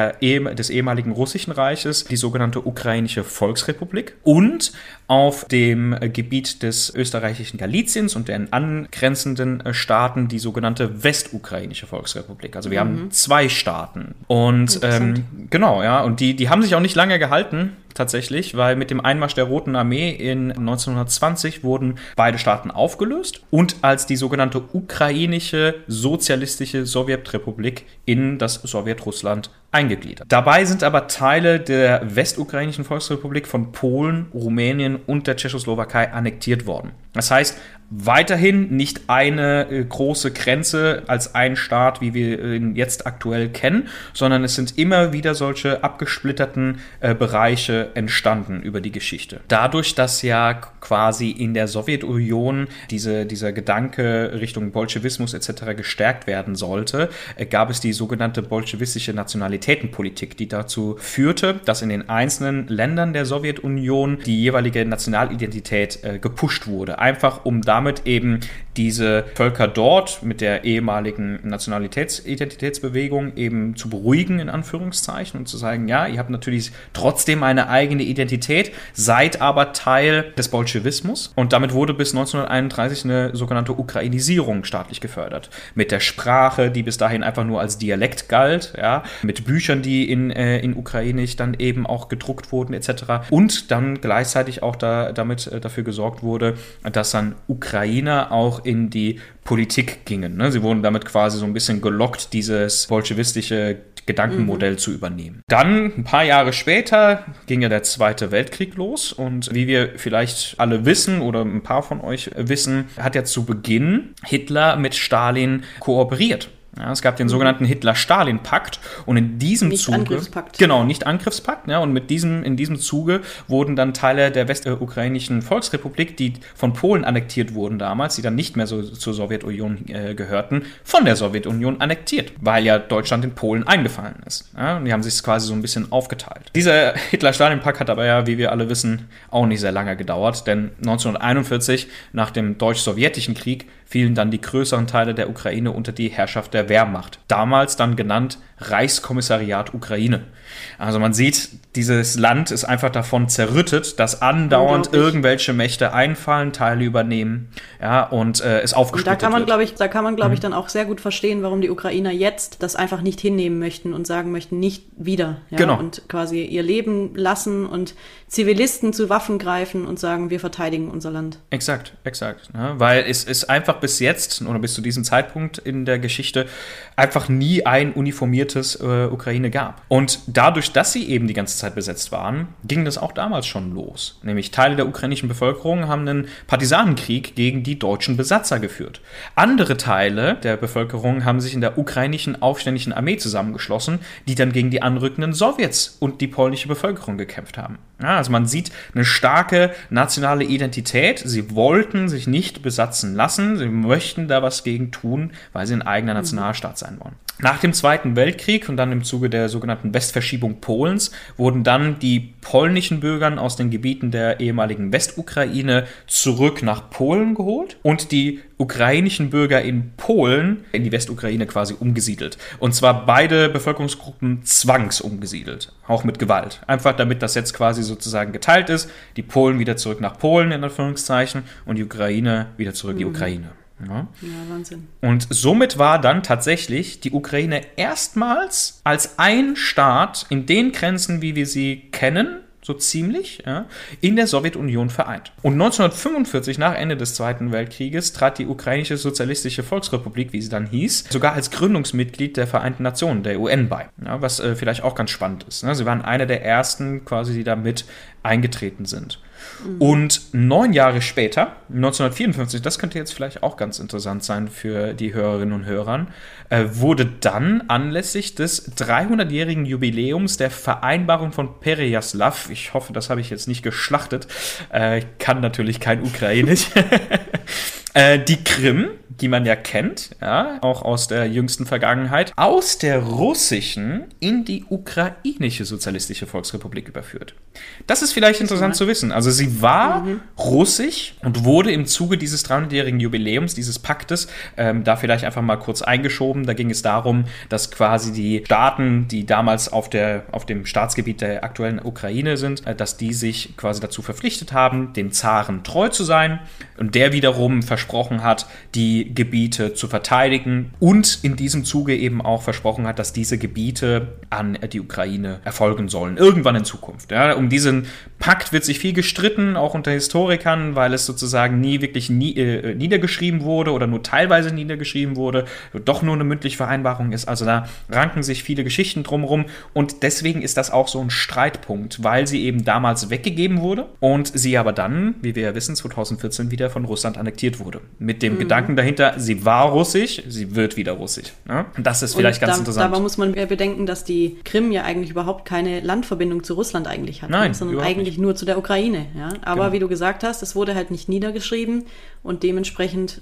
des ehemaligen Russischen Reiches, die sogenannte Ukrainische Volksrepublik, und auf dem Gebiet des österreichischen Galiciens und den angrenzenden Staaten die sogenannte Westukrainische Volksrepublik. Also wir haben zwei Staaten. Und genau, ja, und die haben sich auch nicht lange gehalten, tatsächlich, weil mit dem Einmarsch der Roten Armee in 1920 wurden beide Staaten aufgelöst und als die sogenannte Ukrainische Sozialistische Sowjetrepublik in das Sowjetrussland eingegliedert. Dabei sind aber Teile der Westukrainischen Volksrepublik von Polen, Rumänien und der Tschechoslowakei annektiert worden. Das heißt, weiterhin nicht eine große Grenze als ein Staat, wie wir ihn jetzt aktuell kennen, sondern es sind immer wieder solche abgesplitterten Bereiche entstanden über die Geschichte. Dadurch, dass ja quasi in der Sowjetunion dieser Gedanke Richtung Bolschewismus etc. gestärkt werden sollte, gab es die sogenannte bolschewistische Nationalitätenpolitik, die dazu führte, dass in den einzelnen Ländern der Sowjetunion die jeweilige Nationalidentität gepusht wurde. Einfach um damit eben diese Völker dort mit der ehemaligen Nationalitätsidentitätsbewegung eben zu beruhigen, in Anführungszeichen, und zu sagen, ja, ihr habt natürlich trotzdem eine eigene Identität, seid aber Teil des Bolschewismus. Und damit wurde bis 1931 eine sogenannte Ukrainisierung staatlich gefördert. Mit der Sprache, die bis dahin einfach nur als Dialekt galt, ja, mit Büchern, die in Ukrainisch dann eben auch gedruckt wurden, etc. Und dann gleichzeitig auch damit dafür gesorgt wurde, dass dann Ukrainer auch in die Politik gingen. Ne? Sie wurden damit quasi so ein bisschen gelockt, dieses bolschewistische Gedankenmodell zu übernehmen. Dann, ein paar Jahre später, ging ja der Zweite Weltkrieg los und wie wir vielleicht alle wissen oder ein paar von euch wissen, hat ja zu Beginn Hitler mit Stalin kooperiert. Ja, es gab den sogenannten Hitler-Stalin-Pakt und in diesem Zuge... Nicht-Angriffspakt. Genau, Nicht-Angriffspakt. Ja, und in diesem Zuge wurden dann Teile der Westukrainischen Volksrepublik, die von Polen annektiert wurden damals, die dann nicht mehr so zur Sowjetunion gehörten, von der Sowjetunion annektiert, weil ja Deutschland in Polen eingefallen ist. Ja, und die haben sich quasi so ein bisschen aufgeteilt. Dieser Hitler-Stalin-Pakt hat aber ja, wie wir alle wissen, auch nicht sehr lange gedauert, denn 1941, nach dem Deutsch-Sowjetischen Krieg, fielen dann die größeren Teile der Ukraine unter die Herrschaft der der Wehrmacht, damals dann genannt Reichskommissariat Ukraine. Also man sieht, dieses Land ist einfach davon zerrüttet, dass andauernd irgendwelche Mächte einfallen, Teile übernehmen, ja, und es aufgesplittet wird. Da kann man, glaube ich, dann auch sehr gut verstehen, warum die Ukrainer jetzt das einfach nicht hinnehmen möchten und sagen möchten, nicht wieder. Ja? Genau. Und quasi ihr Leben lassen und Zivilisten zu Waffen greifen und sagen, wir verteidigen unser Land. Exakt. Ja, weil es ist einfach bis jetzt oder bis zu diesem Zeitpunkt in der Geschichte einfach nie ein uniformiertes Ukraine gab. Und dadurch, dass sie eben die ganze Zeit besetzt waren, ging das auch damals schon los. Nämlich Teile der ukrainischen Bevölkerung haben einen Partisanenkrieg gegen die deutschen Besatzer geführt. Andere Teile der Bevölkerung haben sich in der ukrainischen aufständischen Armee zusammengeschlossen, die dann gegen die anrückenden Sowjets und die polnische Bevölkerung gekämpft haben. Ja, also man sieht eine starke nationale Identität. Sie wollten sich nicht besatzen lassen. Sie möchten da was gegen tun, weil sie ein eigener Nationalstaat sein wollen. Nach dem Zweiten Weltkrieg und dann im Zuge der sogenannten Westverschiebung Polens wurden dann die polnischen Bürger aus den Gebieten der ehemaligen Westukraine zurück nach Polen geholt und die ukrainischen Bürger in Polen in die Westukraine quasi umgesiedelt. Und zwar beide Bevölkerungsgruppen zwangsumgesiedelt, auch mit Gewalt. Einfach damit das jetzt quasi sozusagen geteilt ist, die Polen wieder zurück nach Polen, in Anführungszeichen, und die Ukraine wieder zurück in die Ukraine. Ja, Wahnsinn. Und somit war dann tatsächlich die Ukraine erstmals als ein Staat in den Grenzen, wie wir sie kennen, so ziemlich, ja, in der Sowjetunion vereint. Und 1945, nach Ende des Zweiten Weltkrieges, trat die Ukrainische Sozialistische Volksrepublik, wie sie dann hieß, sogar als Gründungsmitglied der Vereinten Nationen, der UN, bei. Ja, was vielleicht auch ganz spannend ist. Ne? Sie waren einer der ersten, quasi, die da mit eingetreten sind. Und 9 Jahre später, 1954, das könnte jetzt vielleicht auch ganz interessant sein für die Hörerinnen und Hörer, wurde dann anlässlich des 300-jährigen Jubiläums der Vereinbarung von Perejaslav, ich hoffe, das habe ich jetzt nicht geschlachtet, kann natürlich kein Ukrainisch, die Krim, die man ja kennt, ja, auch aus der jüngsten Vergangenheit, aus der russischen in die ukrainische Sozialistische Volksrepublik überführt. Das ist vielleicht interessant zu wissen. Also sie war russisch und wurde im Zuge dieses 300-jährigen Jubiläums, dieses Paktes, da vielleicht einfach mal kurz eingeschoben. Da ging es darum, dass quasi die Staaten, die damals auf dem Staatsgebiet der aktuellen Ukraine sind, dass die sich quasi dazu verpflichtet haben, dem Zaren treu zu sein. Und der wiederum versprochen hat, die Gebiete zu verteidigen und in diesem Zuge eben auch versprochen hat, dass diese Gebiete an die Ukraine erfolgen sollen, irgendwann in Zukunft. Ja, um diesen Pakt wird sich viel gestritten, auch unter Historikern, weil es sozusagen nie wirklich niedergeschrieben wurde oder nur teilweise niedergeschrieben wurde, doch nur eine mündliche Vereinbarung ist. Also da ranken sich viele Geschichten drumherum und deswegen ist das auch so ein Streitpunkt, weil sie eben damals weggegeben wurde und sie aber dann, wie wir ja wissen, 2014 wieder von Russland annektiert wurde. Mit dem Gedanken dahinter, sie war russisch, sie wird wieder russisch. Ja? Und das ist vielleicht ganz interessant. Dabei muss man bedenken, dass die Krim ja eigentlich überhaupt keine Landverbindung zu Russland eigentlich hat. Nein, sondern eigentlich nur zu der Ukraine. Ja? Aber genau, wie du gesagt hast, es wurde halt nicht niedergeschrieben und dementsprechend,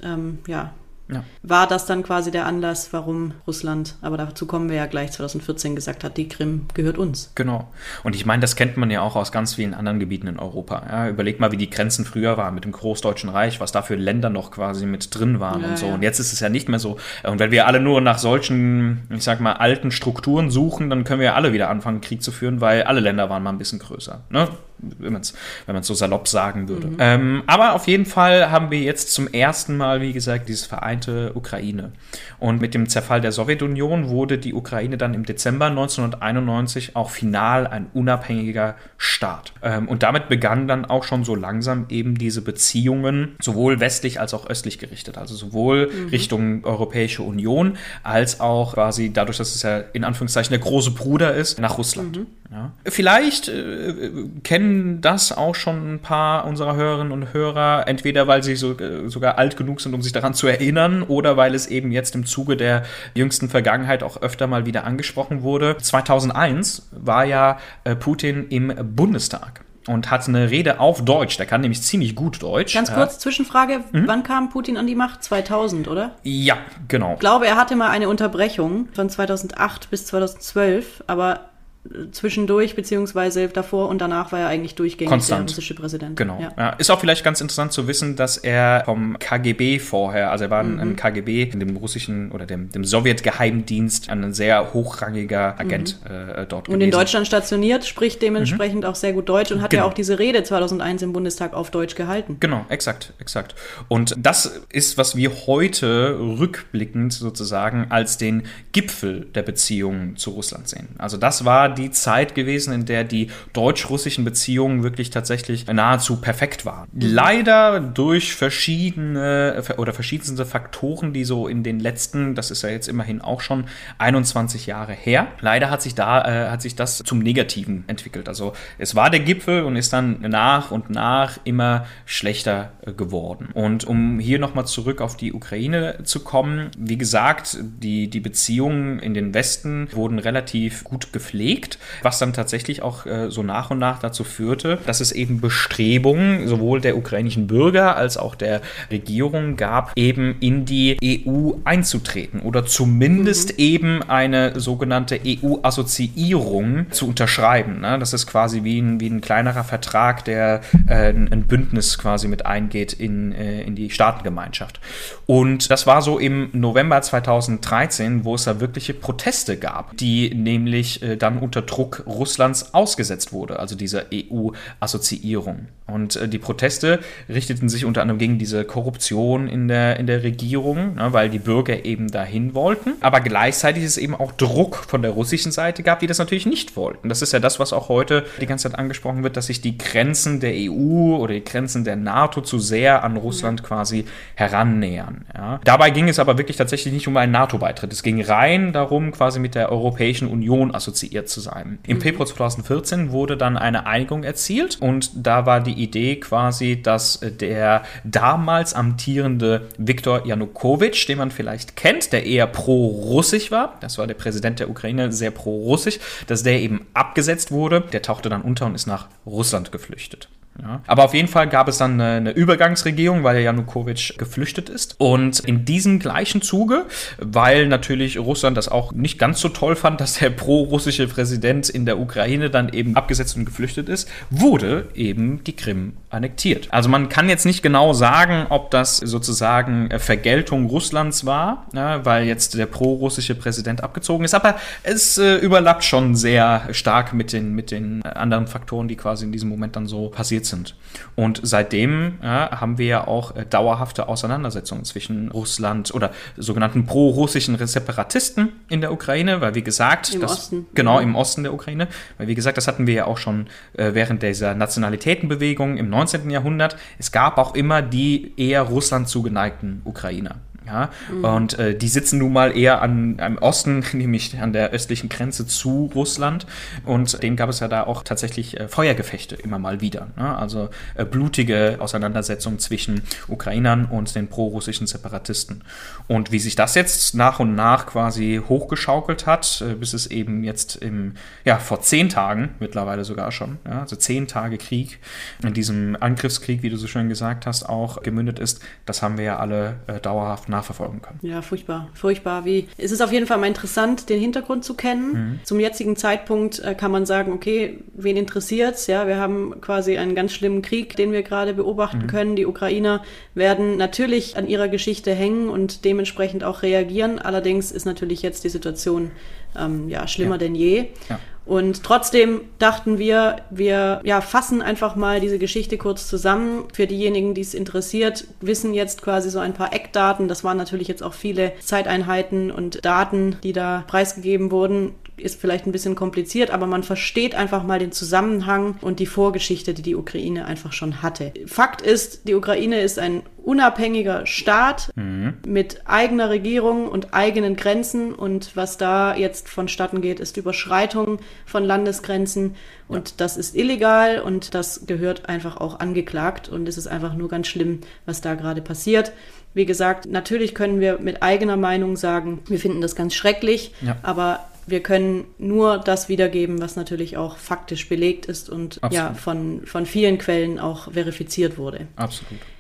war das dann quasi der Anlass, warum Russland, aber dazu kommen wir ja gleich, 2014 gesagt hat, die Krim gehört uns. Genau. Und ich meine, das kennt man ja auch aus ganz vielen anderen Gebieten in Europa. Ja, überleg mal, wie die Grenzen früher waren mit dem Großdeutschen Reich, was da für Länder noch quasi mit drin waren und so. Ja. Und jetzt ist es ja nicht mehr so. Und wenn wir alle nur nach solchen, ich sag mal, alten Strukturen suchen, dann können wir ja alle wieder anfangen, Krieg zu führen, weil alle Länder waren mal ein bisschen größer. Ne? Wenn man es so salopp sagen würde. Aber auf jeden Fall haben wir jetzt zum ersten Mal, wie gesagt, dieses vereinte Ukraine. Und mit dem Zerfall der Sowjetunion wurde die Ukraine dann im Dezember 1991 auch final ein unabhängiger Staat. Und damit begannen dann auch schon so langsam eben diese Beziehungen sowohl westlich als auch östlich gerichtet. Also sowohl Richtung Europäische Union als auch quasi dadurch, dass es ja in Anführungszeichen der große Bruder ist, nach Russland. Ja. Vielleicht kennen das auch schon ein paar unserer Hörerinnen und Hörer, entweder weil sie sogar alt genug sind, um sich daran zu erinnern, oder weil es eben jetzt im Zuge der jüngsten Vergangenheit auch öfter mal wieder angesprochen wurde. 2001 war ja Putin im Bundestag und hat eine Rede auf Deutsch. Der kann nämlich ziemlich gut Deutsch. Ganz kurz, Zwischenfrage. Wann kam Putin an die Macht? 2000, oder? Ja, genau. Ich glaube, er hatte mal eine Unterbrechung von 2008 bis 2012, aber zwischendurch, beziehungsweise davor und danach war er eigentlich durchgängig konstant der russische Präsident. Genau. Ja. Ist auch vielleicht ganz interessant zu wissen, dass er vom KGB vorher, also er war ein KGB, in dem russischen oder dem Sowjetgeheimdienst, ein sehr hochrangiger Agent dort gewesen. Und in Deutschland stationiert, spricht dementsprechend auch sehr gut Deutsch und hat ja auch diese Rede 2001 im Bundestag auf Deutsch gehalten. Genau, exakt. Und das ist, was wir heute rückblickend sozusagen als den Gipfel der Beziehungen zu Russland sehen. Also das war die Zeit gewesen, in der die deutsch-russischen Beziehungen wirklich tatsächlich nahezu perfekt waren. Leider durch verschiedenste Faktoren, die so in den letzten, das ist ja jetzt immerhin auch schon 21 Jahre her, leider hat sich das zum Negativen entwickelt. Also es war der Gipfel und ist dann nach und nach immer schlechter geworden. Und um hier nochmal zurück auf die Ukraine zu kommen, wie gesagt, die Beziehungen in den Westen wurden relativ gut gepflegt, was dann tatsächlich auch so nach und nach dazu führte, dass es eben Bestrebungen sowohl der ukrainischen Bürger als auch der Regierung gab, eben in die EU einzutreten oder zumindest eben eine sogenannte EU-Assoziierung zu unterschreiben. Ne? Das ist quasi wie ein kleinerer Vertrag, der ein Bündnis quasi mit eingeht in die Staatengemeinschaft. Und das war so im November 2013, wo es da wirkliche Proteste gab, die nämlich dann unter Druck Russlands ausgesetzt wurde, also dieser EU-Assoziierung. Und die Proteste richteten sich unter anderem gegen diese Korruption in der Regierung, ne, weil die Bürger eben dahin wollten. Aber gleichzeitig ist es eben auch Druck von der russischen Seite gab, die das natürlich nicht wollten. Das ist ja das, was auch heute die ganze Zeit angesprochen wird, dass sich die Grenzen der EU oder die Grenzen der NATO zu sehr an Russland quasi herannähern. Ja. Dabei ging es aber wirklich tatsächlich nicht um einen NATO-Beitritt. Es ging rein darum, quasi mit der Europäischen Union assoziiert zu sein. Im Februar 2014 wurde dann eine Einigung erzielt und da war die Idee quasi, dass der damals amtierende Viktor Janukowitsch, den man vielleicht kennt, der eher pro-russisch war, das war der Präsident der Ukraine, sehr pro-russisch, dass der eben abgesetzt wurde. Der tauchte dann unter und ist nach Russland geflüchtet. Ja. Aber auf jeden Fall gab es dann eine Übergangsregierung, weil der Janukowitsch geflüchtet ist. Und in diesem gleichen Zuge, weil natürlich Russland das auch nicht ganz so toll fand, dass der pro-russische Präsident in der Ukraine dann eben abgesetzt und geflüchtet ist, wurde eben die Krim annektiert. Also man kann jetzt nicht genau sagen, ob das sozusagen Vergeltung Russlands war, ja, weil jetzt der pro-russische Präsident abgezogen ist, aber es überlappt schon sehr stark mit den anderen Faktoren, die quasi in diesem Moment dann so passiert sind. Und seitdem haben wir ja auch dauerhafte Auseinandersetzungen zwischen Russland oder sogenannten pro-russischen Separatisten in der Ukraine, weil wie gesagt, im Osten der Ukraine, weil wie gesagt, das hatten wir ja auch schon während dieser Nationalitätenbewegung im 19. Jahrhundert. Es gab auch immer die eher Russland zugeneigten Ukrainer. Ja, und die sitzen nun mal eher am Osten, nämlich an der östlichen Grenze zu Russland. Und dem gab es ja da auch tatsächlich Feuergefechte immer mal wieder. Ne? Also blutige Auseinandersetzungen zwischen Ukrainern und den pro-russischen Separatisten. Und wie sich das jetzt nach und nach quasi hochgeschaukelt hat, bis es eben jetzt vor 10 Tagen mittlerweile sogar schon, ja, also 10 Tage Krieg, in diesem Angriffskrieg, wie du so schön gesagt hast, auch gemündet ist, das haben wir ja alle dauerhaft nachverfolgen können. Ja, furchtbar. Es ist auf jeden Fall mal interessant, den Hintergrund zu kennen. Zum jetzigen Zeitpunkt kann man sagen, okay, wen interessiert's? Ja, wir haben quasi einen ganz schlimmen Krieg, den wir gerade beobachten können. Die Ukrainer werden natürlich an ihrer Geschichte hängen und dementsprechend auch reagieren. Allerdings ist natürlich jetzt die Situation schlimmer denn je. Ja. Und trotzdem dachten wir fassen einfach mal diese Geschichte kurz zusammen. Für diejenigen, die es interessiert, wissen jetzt quasi so ein paar Eckdaten. Das waren natürlich jetzt auch viele Zeiteinheiten und Daten, die da preisgegeben wurden. Ist vielleicht ein bisschen kompliziert, aber man versteht einfach mal den Zusammenhang und die Vorgeschichte, die Ukraine einfach schon hatte. Fakt ist, die Ukraine ist ein unabhängiger Staat mit eigener Regierung und eigenen Grenzen und was da jetzt vonstatten geht, ist Überschreitung von Landesgrenzen und das ist illegal und das gehört einfach auch angeklagt und es ist einfach nur ganz schlimm, was da gerade passiert. Wie gesagt, natürlich können wir mit eigener Meinung sagen, wir finden das ganz schrecklich, aber wir können nur das wiedergeben, was natürlich auch faktisch belegt ist und von vielen Quellen auch verifiziert wurde. Absolut, ja.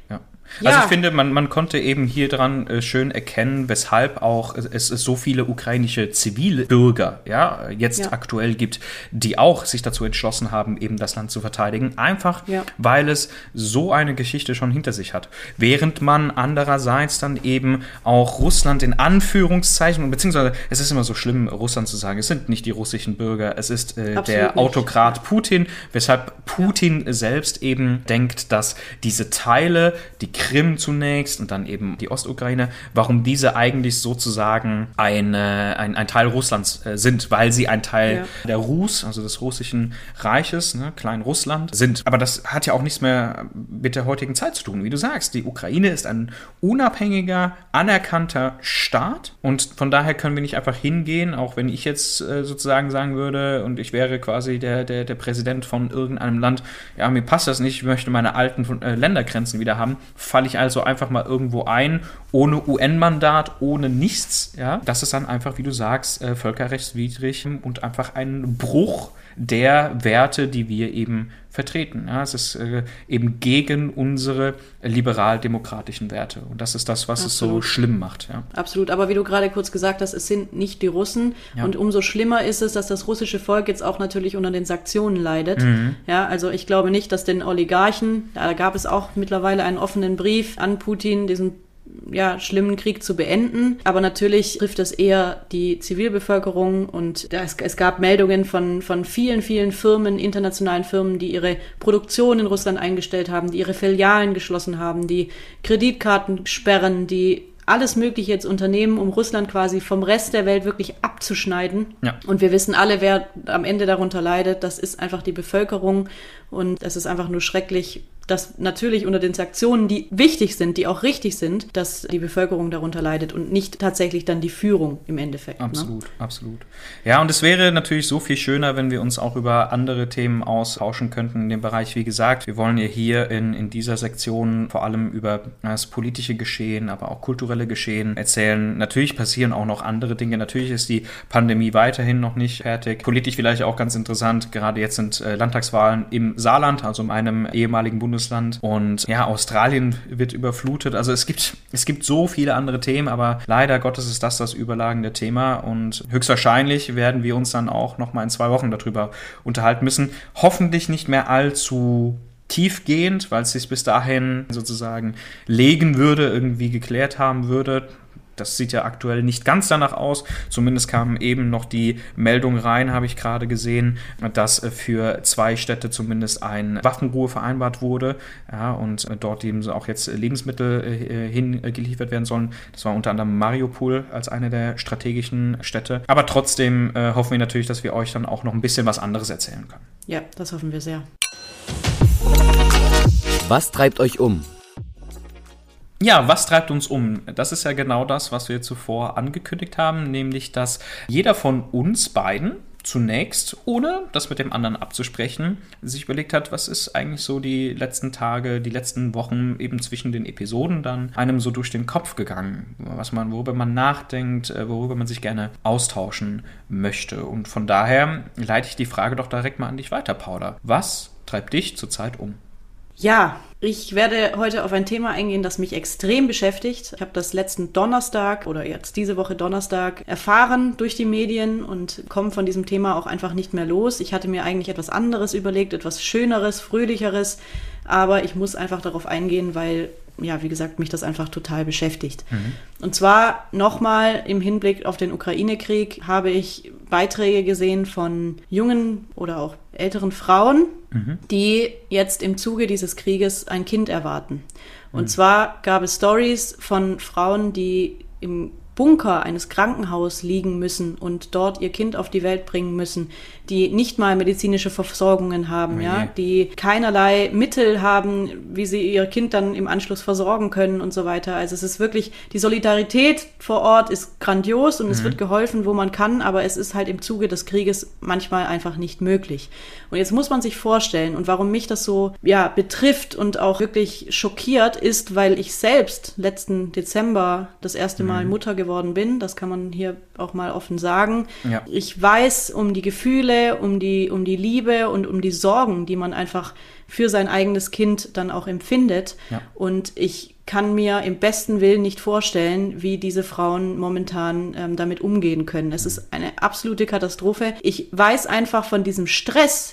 Ja. Also ich finde, man konnte eben hier dran schön erkennen, weshalb auch es so viele ukrainische Zivilbürger jetzt aktuell gibt, die auch sich dazu entschlossen haben, eben das Land zu verteidigen. Einfach, weil es so eine Geschichte schon hinter sich hat. Während man andererseits dann eben auch Russland in Anführungszeichen, beziehungsweise es ist immer so schlimm, Russland zu sagen, es sind nicht die russischen Bürger, es ist der Autokrat Putin, weshalb Putin selbst eben denkt, dass diese Teile, die Krim zunächst und dann eben die Ostukraine, warum diese eigentlich sozusagen ein Teil Russlands sind, weil sie ein Teil der Rus, also des russischen Reiches, Klein-Russland, sind. Aber das hat ja auch nichts mehr mit der heutigen Zeit zu tun. Wie du sagst, die Ukraine ist ein unabhängiger, anerkannter Staat und von daher können wir nicht einfach hingehen, auch wenn ich jetzt sozusagen sagen würde und ich wäre quasi der Präsident von irgendeinem Land, ja, mir passt das nicht, ich möchte meine alten Ländergrenzen wieder haben, falle ich also einfach mal irgendwo ein, ohne UN-Mandat, ohne nichts, ja. Das ist dann einfach, wie du sagst, völkerrechtswidrig und einfach ein Bruch der Werte, die wir eben vertreten. Ja, es ist eben gegen unsere liberal-demokratischen Werte. Und das ist das, was es so schlimm macht. Ja. Absolut. Aber wie du gerade kurz gesagt hast, es sind nicht die Russen. Ja. Und umso schlimmer ist es, dass das russische Volk jetzt auch natürlich unter den Sanktionen leidet. Ja, also ich glaube nicht, dass den Oligarchen, da gab es auch mittlerweile einen offenen Brief an Putin, diesen schlimmen Krieg zu beenden. Aber natürlich trifft es eher die Zivilbevölkerung und es gab Meldungen von vielen, vielen Firmen, internationalen Firmen, die ihre Produktion in Russland eingestellt haben, die ihre Filialen geschlossen haben, die Kreditkarten sperren, die alles Mögliche jetzt unternehmen, um Russland quasi vom Rest der Welt wirklich abzuschneiden. Ja. Und wir wissen alle, wer am Ende darunter leidet. Das ist einfach die Bevölkerung. Und es ist einfach nur schrecklich, dass natürlich unter den Sanktionen, die wichtig sind, die auch richtig sind, dass die Bevölkerung darunter leidet und nicht tatsächlich dann die Führung im Endeffekt. Absolut, absolut. Ja, und es wäre natürlich so viel schöner, wenn wir uns auch über andere Themen austauschen könnten in dem Bereich. Wie gesagt, wir wollen ja hier in dieser Sektion vor allem über das politische Geschehen, aber auch kulturelle Geschehen erzählen. Natürlich passieren auch noch andere Dinge. Natürlich ist die Pandemie weiterhin noch nicht fertig. Politisch vielleicht auch ganz interessant. Gerade jetzt sind Landtagswahlen im Saarland, also in einem ehemaligen Bundesland. Und ja, Australien wird überflutet. Also es gibt so viele andere Themen, aber leider Gottes ist das überlagende Thema. Und höchstwahrscheinlich werden wir uns dann auch noch mal in 2 Wochen darüber unterhalten müssen. Hoffentlich nicht mehr allzu tiefgehend, weil es sich bis dahin sozusagen legen würde, irgendwie geklärt haben würde. Das sieht ja aktuell nicht ganz danach aus. Zumindest kam eben noch die Meldung rein, habe ich gerade gesehen, dass für 2 Städte zumindest eine Waffenruhe vereinbart wurde. Ja, und dort eben auch jetzt Lebensmittel hingeliefert werden sollen. Das war unter anderem Mariupol als eine der strategischen Städte. Aber trotzdem hoffen wir natürlich, dass wir euch dann auch noch ein bisschen was anderes erzählen können. Ja, das hoffen wir sehr. Was treibt euch um? Ja, was treibt uns um? Das ist ja genau das, was wir zuvor angekündigt haben, nämlich, dass jeder von uns beiden zunächst, ohne das mit dem anderen abzusprechen, sich überlegt hat, was ist eigentlich so die letzten Tage, die letzten Wochen eben zwischen den Episoden dann einem so durch den Kopf gegangen, worüber man nachdenkt, worüber man sich gerne austauschen möchte. Und von daher leite ich die Frage doch direkt mal an dich weiter, Paula. Was treibt dich zurzeit um? Ja, ich werde heute auf ein Thema eingehen, das mich extrem beschäftigt. Ich habe das letzten Donnerstag oder jetzt diese Woche Donnerstag erfahren durch die Medien und komme von diesem Thema auch einfach nicht mehr los. Ich hatte mir eigentlich etwas anderes überlegt, etwas Schöneres, Fröhlicheres, aber ich muss einfach darauf eingehen, weil, ja, wie gesagt, mich das einfach total beschäftigt. Und zwar nochmal im Hinblick auf den Ukraine-Krieg habe ich Beiträge gesehen von jungen oder auch älteren Frauen, die jetzt im Zuge dieses Krieges ein Kind erwarten. Und zwar gab es Stories von Frauen, die im Bunker eines Krankenhauses liegen müssen und dort ihr Kind auf die Welt bringen müssen, die nicht mal medizinische Versorgungen haben, die keinerlei Mittel haben, wie sie ihr Kind dann im Anschluss versorgen können und so weiter. Also es ist wirklich, die Solidarität vor Ort ist grandios und es wird geholfen, wo man kann, aber es ist halt im Zuge des Krieges manchmal einfach nicht möglich. Und jetzt muss man sich vorstellen, und warum mich das so betrifft und auch wirklich schockiert ist, weil ich selbst letzten Dezember das erste Mal Mutter geworden bin, das kann man hier auch mal offen sagen. Ja. Ich weiß um die Gefühle, um die Liebe und um die Sorgen, die man einfach für sein eigenes Kind dann auch empfindet. Ja. Und ich kann mir im besten Willen nicht vorstellen, wie diese Frauen momentan damit umgehen können. Es ist eine absolute Katastrophe. Ich weiß einfach von diesem Stress,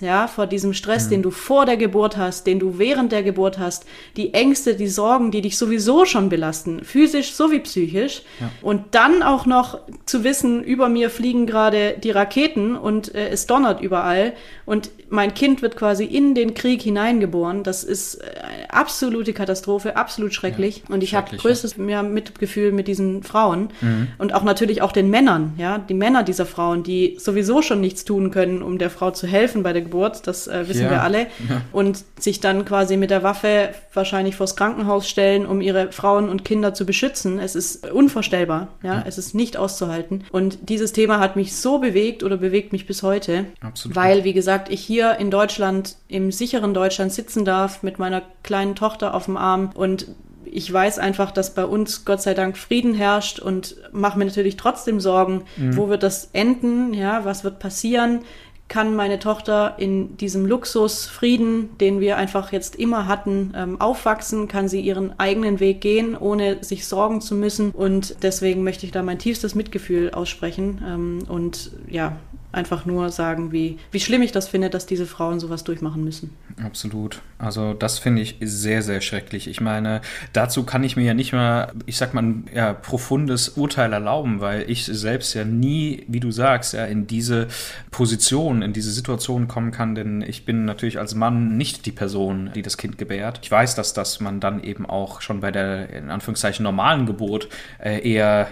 den du vor der Geburt hast, den du während der Geburt hast, die Ängste, die Sorgen, die dich sowieso schon belasten, physisch sowie psychisch. Ja. Und dann auch noch zu wissen, über mir fliegen gerade die Raketen und es donnert überall und mein Kind wird quasi in den Krieg hineingeboren. Das ist eine absolute Katastrophe, absolut schrecklich. Ja, und ich habe größtes Mitgefühl mit diesen Frauen und auch natürlich auch den Männern, die Männer dieser Frauen, die sowieso schon nichts tun können, um der Frau zu helfen bei der Geburt, das wissen wir alle, und sich dann quasi mit der Waffe wahrscheinlich vors Krankenhaus stellen, um ihre Frauen und Kinder zu beschützen. Es ist unvorstellbar, es ist nicht auszuhalten. Und dieses Thema hat mich so bewegt oder bewegt mich bis heute, weil, wie gesagt, ich hier in Deutschland, im sicheren Deutschland sitzen darf mit meiner kleinen Tochter auf dem Arm und ich weiß einfach, dass bei uns Gott sei Dank Frieden herrscht und mache mir natürlich trotzdem Sorgen, wo wird das enden, was wird passieren? Kann meine Tochter in diesem Luxusfrieden, den wir einfach jetzt immer hatten, aufwachsen? Kann sie ihren eigenen Weg gehen, ohne sich sorgen zu müssen? Und deswegen möchte ich da mein tiefstes Mitgefühl aussprechen und einfach nur sagen, wie schlimm ich das finde, dass diese Frauen sowas durchmachen müssen. Absolut. Also das finde ich sehr, sehr schrecklich. Ich meine, dazu kann ich mir ja nicht mal, ich sag mal, ein profundes Urteil erlauben, weil ich selbst ja nie, wie du sagst, in diese Position, in diese Situation kommen kann, denn ich bin natürlich als Mann nicht die Person, die das Kind gebärt. Ich weiß, dass man dann eben auch schon bei der, in Anführungszeichen, normalen Geburt eher,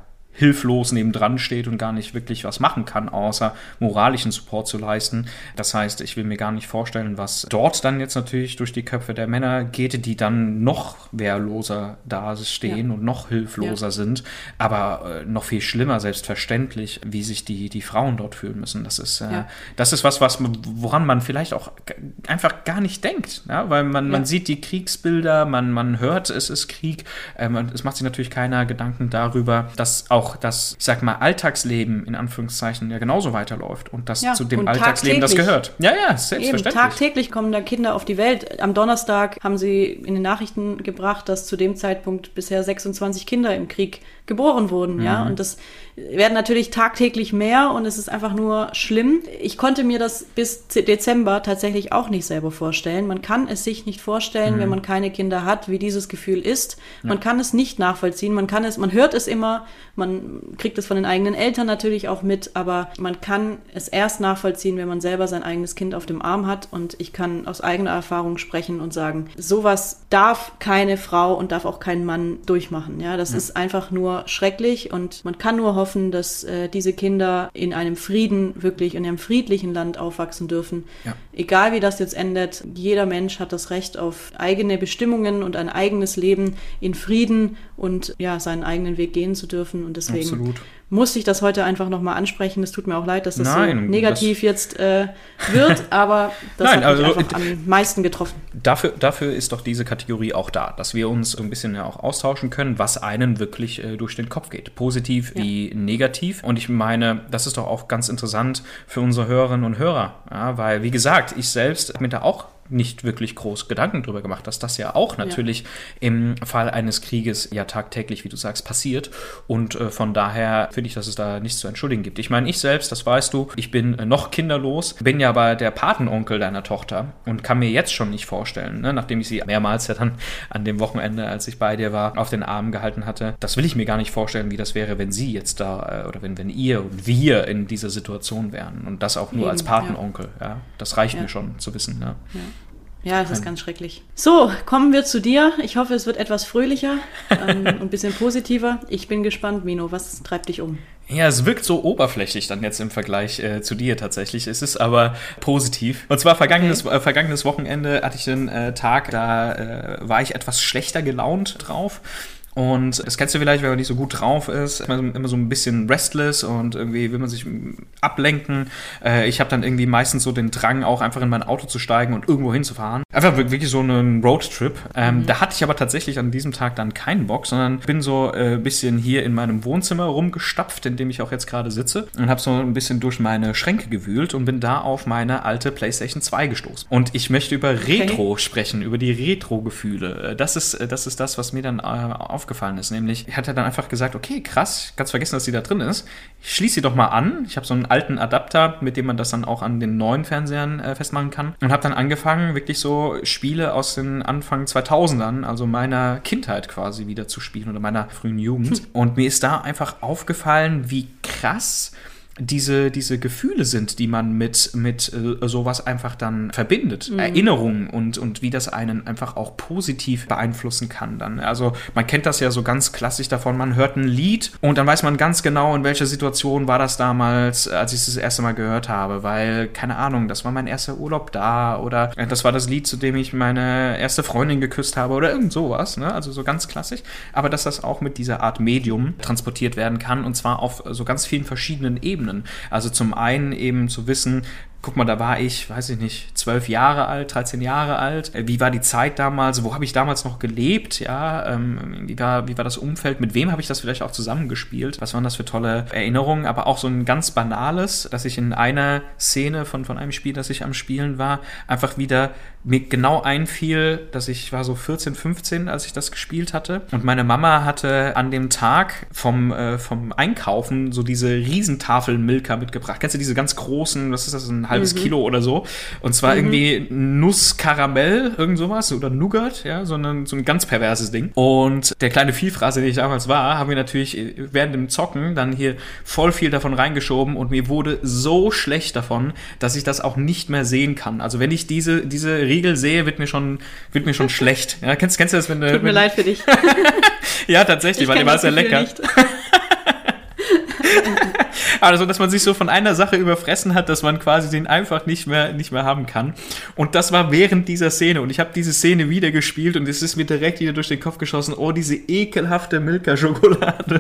hilflos nebendran steht und gar nicht wirklich was machen kann, außer moralischen Support zu leisten. Das heißt, ich will mir gar nicht vorstellen, was dort dann jetzt natürlich durch die Köpfe der Männer geht, die dann noch wehrloser da stehen und noch hilfloser sind, aber noch viel schlimmer, selbstverständlich, wie sich die Frauen dort fühlen müssen. Das ist was, woran man vielleicht auch einfach gar nicht denkt, weil man sieht die Kriegsbilder, man hört, es ist Krieg, es macht sich natürlich keiner Gedanken darüber, dass auch das, ich sag mal, Alltagsleben in Anführungszeichen genauso weiterläuft und das zu dem Alltagsleben das gehört. Ja, selbstverständlich. Eben, tagtäglich kommen da Kinder auf die Welt. Am Donnerstag haben sie in den Nachrichten gebracht, dass zu dem Zeitpunkt bisher 26 Kinder im Krieg geboren wurden, und das werden natürlich tagtäglich mehr und es ist einfach nur schlimm. Ich konnte mir das bis Dezember tatsächlich auch nicht selber vorstellen. Man kann es sich nicht vorstellen, wenn man keine Kinder hat, wie dieses Gefühl ist. Ja. Man kann es nicht nachvollziehen. Man hört es immer, man kriegt es von den eigenen Eltern natürlich auch mit, aber man kann es erst nachvollziehen, wenn man selber sein eigenes Kind auf dem Arm hat. Und ich kann aus eigener Erfahrung sprechen und sagen, sowas darf keine Frau und darf auch kein Mann durchmachen. Das ist einfach nur schrecklich und man kann nur hoffen, dass diese Kinder in einem Frieden, wirklich in einem friedlichen Land aufwachsen dürfen. Ja. Egal wie das jetzt endet, jeder Mensch hat das Recht auf eigene Bestimmungen und ein eigenes Leben in Frieden und seinen eigenen Weg gehen zu dürfen. Und deswegen muss ich das heute einfach nochmal ansprechen. Es tut mir auch leid, dass das so negativ jetzt wird, aber das hat mich einfach am meisten getroffen. Dafür ist doch diese Kategorie auch da, dass wir uns so ein bisschen auch austauschen können, was einen wirklich durch den Kopf geht. Positiv wie negativ. Und ich meine, das ist doch auch ganz interessant für unsere Hörerinnen und Hörer. Weil, wie gesagt, ich selbst habe mir da auch nicht wirklich groß Gedanken drüber gemacht, dass das ja auch natürlich im Fall eines Krieges tagtäglich, wie du sagst, passiert. Und von daher finde ich, dass es da nichts zu entschuldigen gibt. Ich meine, ich selbst, das weißt du, ich bin noch kinderlos, bin ja aber der Patenonkel deiner Tochter und kann mir jetzt schon nicht vorstellen, nachdem ich sie mehrmals dann an dem Wochenende, als ich bei dir war, auf den Arm gehalten hatte, das will ich mir gar nicht vorstellen, wie das wäre, wenn sie jetzt da oder wenn ihr und wir in dieser Situation wären. Und das auch nur als Patenonkel. Ja. Das reicht mir schon zu wissen. Ja, es ist ganz schrecklich. So, kommen wir zu dir. Ich hoffe, es wird etwas fröhlicher und ein bisschen positiver. Ich bin gespannt, Mino. Was treibt dich um? Ja, es wirkt so oberflächlich dann jetzt im Vergleich zu dir tatsächlich. Es ist aber positiv. Und zwar vergangenes Wochenende hatte ich einen Tag, da war ich etwas schlechter gelaunt drauf. Und das kennst du vielleicht, wenn man nicht so gut drauf ist, immer so ein bisschen restless und irgendwie will man sich ablenken. Ich habe dann irgendwie meistens so den Drang, auch einfach in mein Auto zu steigen und irgendwo hinzufahren. Einfach wirklich so einen Roadtrip. Da hatte ich aber tatsächlich an diesem Tag dann keinen Bock, sondern bin so ein bisschen hier in meinem Wohnzimmer rumgestapft, in dem ich auch jetzt gerade sitze, und habe so ein bisschen durch meine Schränke gewühlt und bin da auf meine alte PlayStation 2 gestoßen. Und ich möchte über Retro sprechen, über die Retro-Gefühle. Das ist das, was mir dann aufgefallen ist. Nämlich, ich hatte dann einfach gesagt, okay, krass, ganz vergessen, dass sie da drin ist. Ich schließe sie doch mal an. Ich habe so einen alten Adapter, mit dem man das dann auch an den neuen Fernsehern festmachen kann. Und habe dann angefangen, wirklich so Spiele aus den Anfang 2000ern, also meiner Kindheit quasi wieder zu spielen oder meiner frühen Jugend. Und mir ist da einfach aufgefallen, wie krass diese Gefühle sind, die man mit sowas einfach dann verbindet. Erinnerungen und wie das einen einfach auch positiv beeinflussen kann dann. Also man kennt das ja so ganz klassisch davon, man hört ein Lied und dann weiß man ganz genau, in welcher Situation war das damals, als ich es das erste Mal gehört habe, weil, keine Ahnung, das war mein erster Urlaub da oder das war das Lied, zu dem ich meine erste Freundin geküsst habe oder irgend sowas, ne? Also so ganz klassisch. Aber dass das auch mit dieser Art Medium transportiert werden kann und zwar auf so ganz vielen verschiedenen Ebenen. Also zum einen eben zu wissen, guck mal, da war ich, weiß ich nicht, 12 Jahre alt, 13 Jahre alt. Wie war die Zeit damals? Wo habe ich damals noch gelebt? Ja, wie war das Umfeld? Mit wem habe ich das vielleicht auch zusammengespielt? Was waren das für tolle Erinnerungen? Aber auch so ein ganz banales, dass ich in einer Szene von einem Spiel, das ich am Spielen war, einfach wieder mir genau einfiel, dass ich war so 14, 15, als ich das gespielt hatte. Und meine Mama hatte an dem Tag vom Einkaufen so diese Riesentafel Milka mitgebracht. Kennst du diese ganz großen, was ist das, ein halbes Kilo oder so? Und zwar irgendwie Nusskaramell, irgend sowas, oder Nougat, ja, sondern so ein ganz perverses Ding. Und der kleine Vielfraße, den ich damals war, haben wir natürlich während dem Zocken dann hier voll viel davon reingeschoben und mir wurde so schlecht davon, dass ich das auch nicht mehr sehen kann. Also wenn ich diese Riegel sehe, wird mir schon schlecht. Ja, kennst du das, wenn Tut mir leid für dich. Ja, tatsächlich, weil der war sehr lecker. Also, dass man sich so von einer Sache überfressen hat, dass man quasi den einfach nicht mehr haben kann. Und das war während dieser Szene. Und ich habe diese Szene wieder gespielt und es ist mir direkt wieder durch den Kopf geschossen, oh, diese ekelhafte Milka-Schokolade.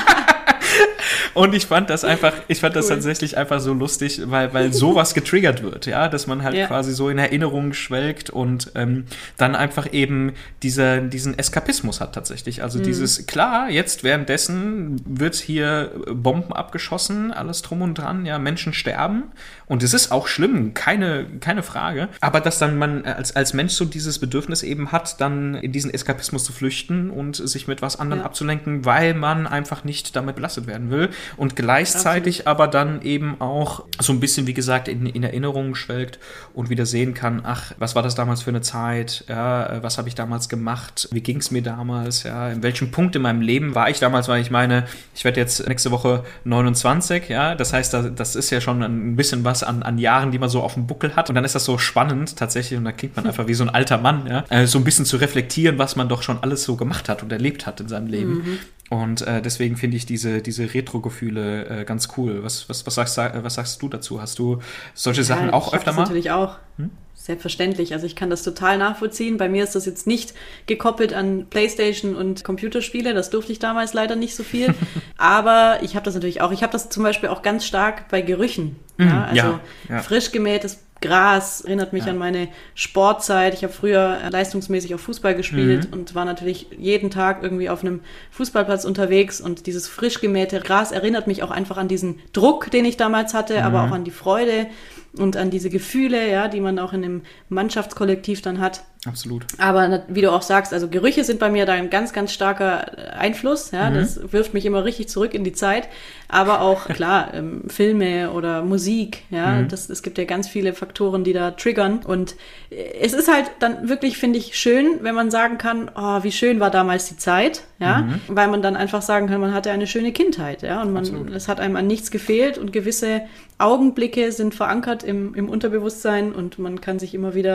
Und ich fand das tatsächlich einfach so lustig, weil sowas getriggert wird, ja, dass man halt quasi so in Erinnerungen schwelgt und dann einfach eben diesen Eskapismus hat tatsächlich. Also dieses, klar, jetzt währenddessen wird hier Bomben abgeschossen, alles drum und dran, ja, Menschen sterben und es ist auch schlimm, keine Frage, aber dass dann man als Mensch so dieses Bedürfnis eben hat, dann in diesen Eskapismus zu flüchten und sich mit was anderem abzulenken, weil man einfach nicht damit belastet werden will. Und gleichzeitig aber dann eben auch so ein bisschen, wie gesagt, in Erinnerungen schwelgt und wieder sehen kann, ach, was war das damals für eine Zeit, ja, was habe ich damals gemacht, wie ging es mir damals, ja, in welchem Punkt in meinem Leben war ich damals, weil ich meine, ich werde jetzt nächste Woche 29, ja, das heißt, das ist ja schon ein bisschen was an Jahren, die man so auf dem Buckel hat und dann ist das so spannend tatsächlich und da klingt man einfach wie so ein alter Mann, ja, so ein bisschen zu reflektieren, was man doch schon alles so gemacht hat und erlebt hat in seinem Leben. Und deswegen finde ich diese Retro-Gefühle ganz cool. Was sagst du dazu? Hast du solche Sachen auch öfter mal? Natürlich auch. Selbstverständlich. Also ich kann das total nachvollziehen. Bei mir ist das jetzt nicht gekoppelt an PlayStation und Computerspiele. Das durfte ich damals leider nicht so viel. Aber ich habe das natürlich auch. Ich habe das zum Beispiel auch ganz stark bei Gerüchen. Ja, also frisch gemähtes Gras erinnert mich an meine Sportzeit. Ich habe früher leistungsmäßig auch Fußball gespielt und war natürlich jeden Tag irgendwie auf einem Fußballplatz unterwegs und dieses frisch gemähte Gras erinnert mich auch einfach an diesen Druck, den ich damals hatte, aber auch an die Freude und an diese Gefühle, ja, die man auch in einem Mannschaftskollektiv dann hat. Absolut. Aber wie du auch sagst, also Gerüche sind bei mir da ein ganz, ganz starker Einfluss. Ja, das wirft mich immer richtig zurück in die Zeit. Aber auch, klar, Filme oder Musik. Ja, es gibt ja ganz viele Faktoren, die da triggern. Und es ist halt dann wirklich, finde ich, schön, wenn man sagen kann, oh, wie schön war damals die Zeit. Ja, weil man dann einfach sagen kann, man hatte eine schöne Kindheit. Ja, und es hat einem an nichts gefehlt und gewisse Augenblicke sind verankert im Unterbewusstsein und man kann sich immer wieder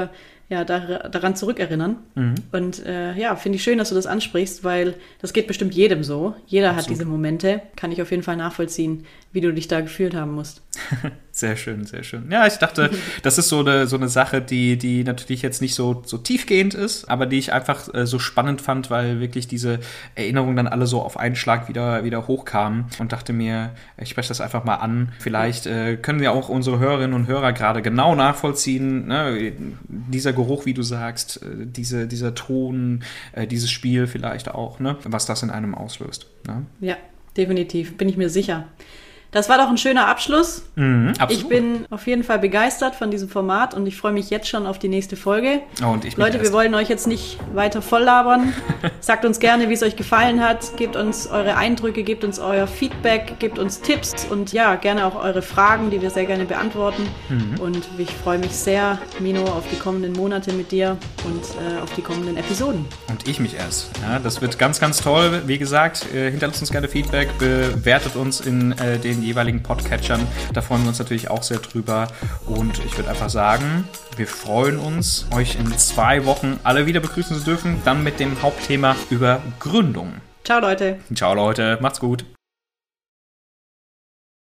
daran zurückerinnern. Und finde ich schön, dass du das ansprichst, weil das geht bestimmt jedem so. Jeder hat diese Momente. Kann ich auf jeden Fall nachvollziehen, wie du dich da gefühlt haben musst. Sehr schön, sehr schön. Ja, ich dachte, das ist so eine Sache, die natürlich jetzt nicht so tiefgehend ist, aber die ich einfach so spannend fand, weil wirklich diese Erinnerungen dann alle so auf einen Schlag wieder hochkamen und dachte mir, ich spreche das einfach mal an. Vielleicht können wir auch unsere Hörerinnen und Hörer gerade genau nachvollziehen, ne? Dieser Geruch, wie du sagst, dieser Ton, dieses Spiel vielleicht auch, ne? Was das in einem auslöst. Ne? Ja, definitiv, bin ich mir sicher. Das war doch ein schöner Abschluss. Absolut. Ich bin auf jeden Fall begeistert von diesem Format und ich freue mich jetzt schon auf die nächste Folge. Und ich Leute, wir wollen euch jetzt nicht weiter voll labern. Sagt uns gerne, wie es euch gefallen hat. Gebt uns eure Eindrücke, gebt uns euer Feedback, gebt uns Tipps und ja, gerne auch eure Fragen, die wir sehr gerne beantworten. Und ich freue mich sehr, Mino, auf die kommenden Monate mit dir und auf die kommenden Episoden. Und ich mich erst. Ja, das wird ganz, ganz toll. Wie gesagt, hinterlasst uns gerne Feedback, bewertet uns in den jeweiligen Podcatchern. Da freuen wir uns natürlich auch sehr drüber. Und ich würde einfach sagen, wir freuen uns, euch in 2 Wochen alle wieder begrüßen zu dürfen. Dann mit dem Hauptthema über Gründung. Ciao, Leute. Ciao, Leute. Macht's gut.